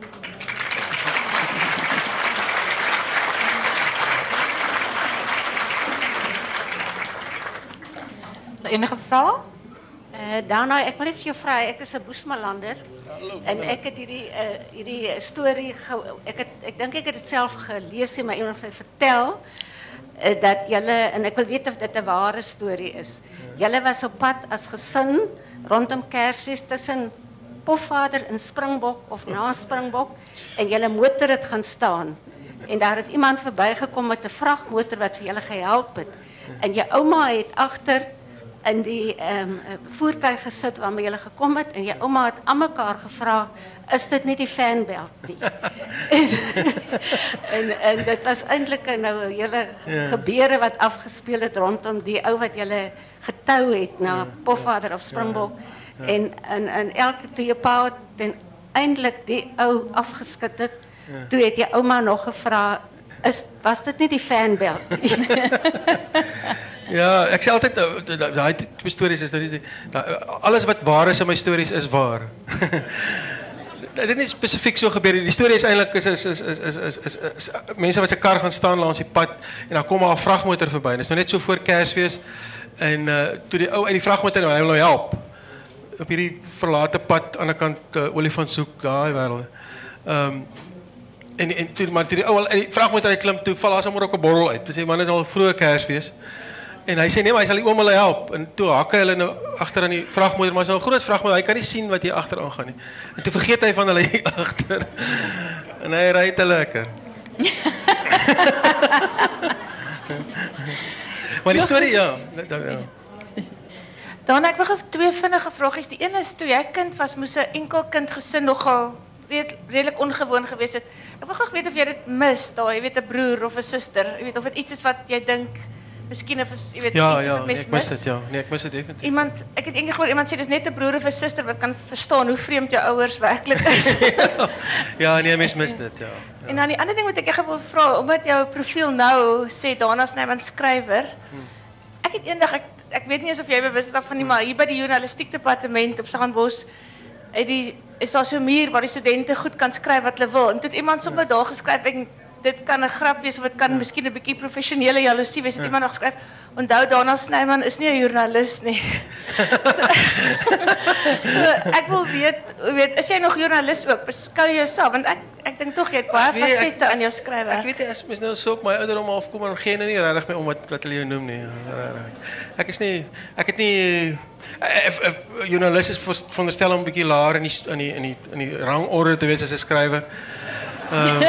Enige vrae? Uh, Daarna, ek wil net vir jou vra, ek is 'n Boesmanlander en ek het hierdie uh, hierdie storie ge, ek het ek dink ek het dit self gelees en my iemand het vertel uh, dat julle en ek wil weet of dit 'n ware storie is. Julle was op pad as gesin rondom Kersfees tussen Pofvader in Springbok of na Springbok en julle motor het gaan staan en daar het iemand verbygekom met 'n vragmotor wat vir julle gehelp het en jou ouma het agter in die um, voertuig gesit waarmee julle gekom het en jou ouma het aan mekaar gevra, is dit nie die fanbelt nie? en, en dit was eintlik nou 'n hele Ja. gebeure wat afgespeel het rondom die ou wat julle getou het na Pofvader of Springbok. En, en, en elke toe jou pa ten eindelijk die ou afgeskit het, toe het jou ouma nog gevra, is, was dit nie die fanbelt nie? Ja, ek sê altyd daai twee stories is nou alles wat waar is in my stories is waar. Dit het nie spesifiek so gebeur nie. Die storie is eintlik is is is is is is, is, is mense wat se kar gaan staan langs die pad en dan kom maar 'n vragmotor verby. Dit is nou net so voor Kersfees en uh, toe die ou uit die vragmotor nou hy wil nou help op hierdie verlate pad aan die kant uh, Olifantshoek daai wêreld. Ehm um, en en toe maar toe die ou al uit die vragmotor uit klim toe val daar sommer ook 'n borrel uit. Toe sê man dit al vroeë Kersfees. En hy sê nee, maar hy sal die oom hulle help. En toe hak hy hulle nou agter aan die vragmotor, maar is nou 'n groot vragmotor, hy kan nie sien wat hier agter aangaan nie. En toe vergeet hy van hulle hier agter. En hy ry te lekker. Maar die storie ja, ja. Dan ek wil gou twee vinnige vragies. Die een is toe jy kind was, moes 'n enkel kind gesin nogal weet redelik ongewoon gewees het. Ek wil graag weet of jy dit mis, daai, jy weet 'n broer of 'n suster, jy weet of dit iets is wat jy dink miskien of is, jy weet Ja, iets ja, wat nee, mens ek mis mis. dit ja. Nee, ek mis dit definitief. Iemand, ek het eendag gehoor iemand sê dis net 'n broer of 'n suster wat kan verstaan hoe vreemd jou ouers werklik is. Ja, nee, mens mis dit ja. En dan die ander ding wat ek jou wil vra, omdat jou profiel nou sê Dana Snyman skrywer. Ek het eendag ek ek weet nie eens of jy bewus is daarvan nie, maar hier by die journalistiek departement op Stellenbosch het die is daar so 'n muur waar die studente goed kan skryf wat hulle wil. En toe het iemand sommer daar geskryf en dit kan 'n grap wees of dit kan miskien 'n bietjie professionele jaloesie wees. Het iemand nog geskryf, onthou Dana Snyman is nie 'n joernalis nie. so, so ek wil weet, weet, is jy nog joernalis ook? Beskou jouself want ek ek dink tog jy het baie Ek weet, ek- fasette aan jou skrywe. Ek weet nie as mens nou so op my ouderdom afkom en geen nie regtig meer om wat wat hulle jou noem nie. Ek is nie ek het nie if, if, journalist is veronderstel om 'n bietjie laer in die in die in die in die rangorde te wees as 'n skrywer. Uh,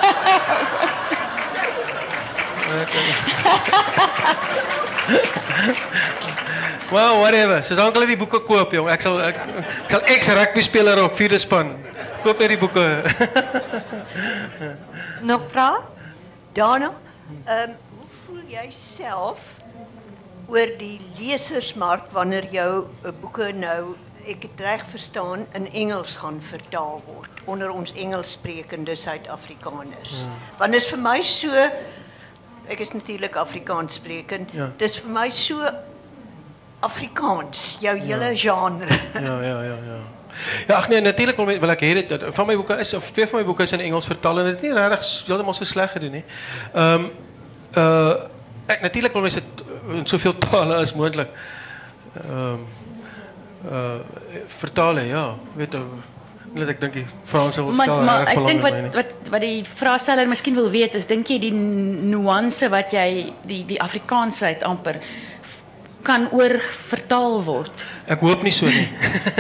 well, whatever. Soos hulle die boeke koop, jong. Ek sal ek, ek sal ex-rugby speler op vierde span. Koop net die boeke. Nog vrae? Dana, ehm hoe voel jy self oor die lesersmark wanneer jou uh, boeke nou ek het reg verstaan, in Engels gaan vertaal word onder ons Engelssprekende Suid-Afrikaners. Ja. Want dit is vir my so, ek is natuurlik Afrikaans sprekend, ja. Dis vir my so Afrikaans, jou hele genre. Ja, ja, ja, ja. Ja, ag nee, natuurlik wil, wil ek hê dit van my boeke is of twee van my boeke is in Engels vertaal en dit is nie regtig heeltemal so sleg gedoen nie. Ehm um, uh ek natuurlik wil mense dit in soveel tale as moontlik ehm um, uh vertaal, ja, weet jy, net ek dink die Franse wil stel maar reg ek belang dink in wat my nie. wat wat die vraagsteller miskien wil weet is, dink jy die nuance wat jy die die Afrikaansheid amper kan oor vertaal word? Ek hoop nie so nie.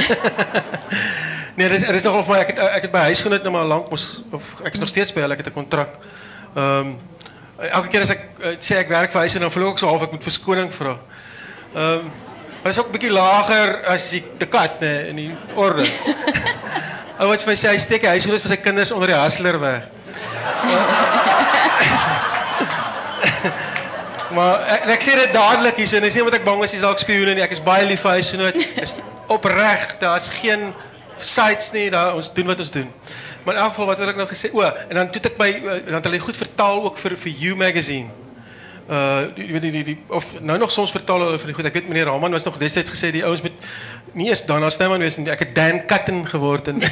Nee, dit is, is nogal vir my, ek het ek het by huisgenoot nou maar lank mos of ek is nog steeds by hulle, ek het 'n kontrak. Ehm um, elke keer as ek uh, sê ek werk vir huis en dan voel ek ook so half ek moet verskoning vra. Ehm um, maar is ook 'n bietjie lager as die die kat nee, in die orde. Ou wat vir my sê hy steek die huisgenoot vir sy kinders onder die hustler weg. Maar ek, ek sê dit dadelik hier, so dis nie omdat ek bang is jy dalk spioene nie. Ek is baie lief vir huisgenoot. Is opreg, daar's geen sites nie, daar ons doen wat ons doen. Maar in elk geval wat wil ek nou gesê, o, en dan toe ek by dan het hulle goed vertaal ook vir vir You magazine. Uh jy weet die, die, die of nou nog soms vertaal hulle vir die goed. Ek weet meneer Raman was nog destyds gesê die ouens moet nie eens Dana Snyman wees nie. Ek het Dan Cutton geword en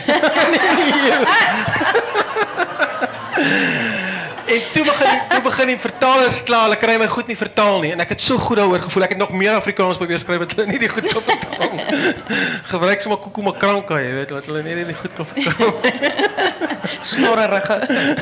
En toe begin, toe begin die vertalers klaar, hulle kry my goed nie vertaal nie. En ek het so goed daaroor gevoel, ek het nog meer Afrikaans probeer skryf, wat hulle nie die goed kan vertaal nie. Gebruik sommer koekoe makranka, jy weet, wat hulle nie die goed kan vertaal nie. Snorrerige.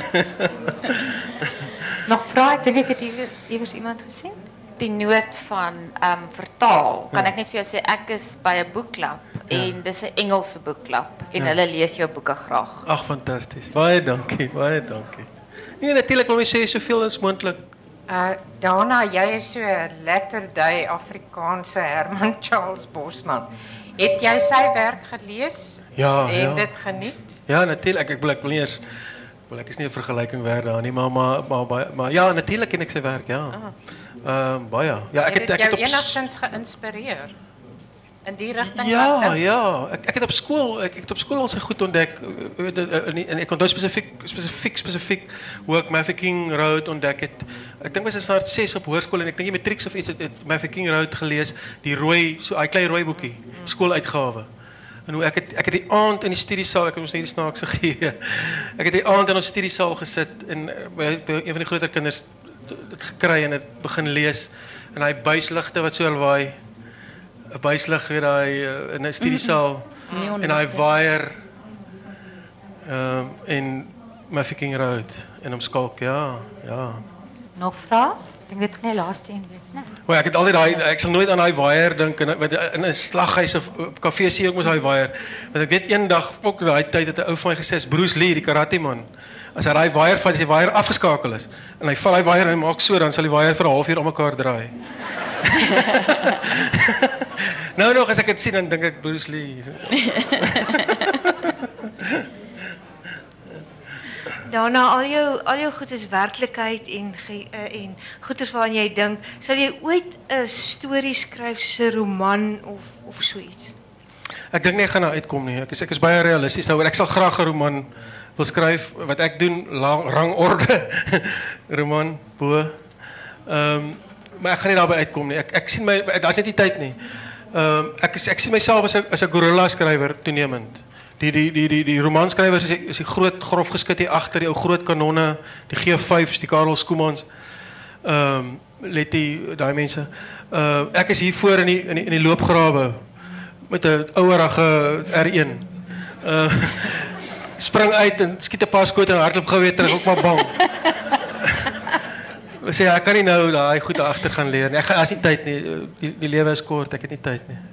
Nog vrae, ek dink ek het hier iewers iemand gesien. Die noot van um, vertaal, kan ek net vir jou sê, ek is by 'n boekklub, Ja. en dis 'n Engelse boekklub, en Ja. hulle lees jou boeke graag. Ag, fantasties. Baie dankie, baie dankie. Nee, natuurlik wil my sê soveel as moontlik. Uh, Dana, jy is so 'n letterdy Afrikaanse Herman Charles Bosman. Het jy sy werk gelees Ja, en ja. dit geniet? Ja, natuurlik, ek, ek wil ek wil nie eers wel ek is nie 'n vergelyking werd daar nie, maar maar maar, maar, maar ja, natuurlik ken ek sy werk, ja. Ehm ah. um, baie. Ja, ek het het ek het jou op enigstens geïnspireer in die rigting? Ja, wat- ja. Ek, ek het op skool, ek, ek het op skool al sy goed ontdek uh, uh, en, en ek onthou spesifiek spesifiek spesifiek hoe ek Mafeking Road ontdek het. Ek dink was in graad ses op hoërskool en ek dink jy matrieks of iets het, het Mafeking Road gelees, die rooi, so 'n klein rooi boekie, skooluitgawe. En hoe ek het ek het die aand in die studiesaal, ek het ons hierdie snaakse gee. Ek het die aand in ons studiesaal gesit en by, by een van die groter kinders dit gekry en dit begin lees en hy buisligte wat so alwaai 'n buislig weer daai uh, in 'n studiesaal Neon en hy ligte. waier ehm um, en Mafeking Road en omskalk, ja, ja. Nog vrae? Ek dink dit kan die laaste een wees, né? Maar ek het altyd daai ek sal nooit aan daai waier dink in met in 'n slaghuis of kafee sien ek mos daai waier. Want ek weet eendag ook daai tyd het 'n ou van my gesê, Bruce Lee, die karate man. As hy daai waier vat, as die waier afgeskakel is en hy vat daai waier en hy maak so, dan sal die waier vir 'n halfuur om mekaar draai. Nou nog as ek dit sien dan dink ek Bruce Lee. Daarna al jou al jou goed is werklikheid en ge, uh, en goeders waaraan jy dink, sal jy ooit 'n storie skryf soos 'n roman of of so iets? Ek dink nie ek gaan daar uitkom nie. Ek is ek is baie realisties daaroor. Ek sal graag 'n roman wil skryf wat ek doen lang, rangorde roman bo. Ehm um, maar ek gaan nie daarby uitkom nie. Ek ek sien my daar's net nie tyd nie. Ehm um, ek is, ek sien myself as 'n as 'n gorilla skrywer toenemend. Die die die die die romanskrywers is die, is die groot grof geskit hier agter, die ou groot kanonne, die G vyf's, die Karel Skoomans. Ehm um, let die daai mense. Uh ek is hier voor in die in die, in die loopgrawe met 'n ouerige R een. Uh spring uit en skiet 'n paar skote en hardloop gou weer terug, ook maar bang. Ek sê ek kan nie nou daai goed agter gaan leer nie. Ek gaan as nie tyd nie. Die, die lewe is kort, ek het nie tyd nie.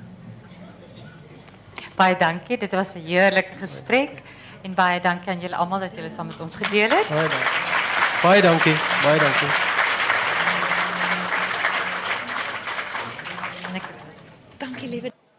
Baie dankie, dit was 'n heerlike gesprek en baie dankie aan julle almal dat julle saam met ons gedeel het. Baie dankie. Baie dankie. Baie dankie. En ek Dankie, liewe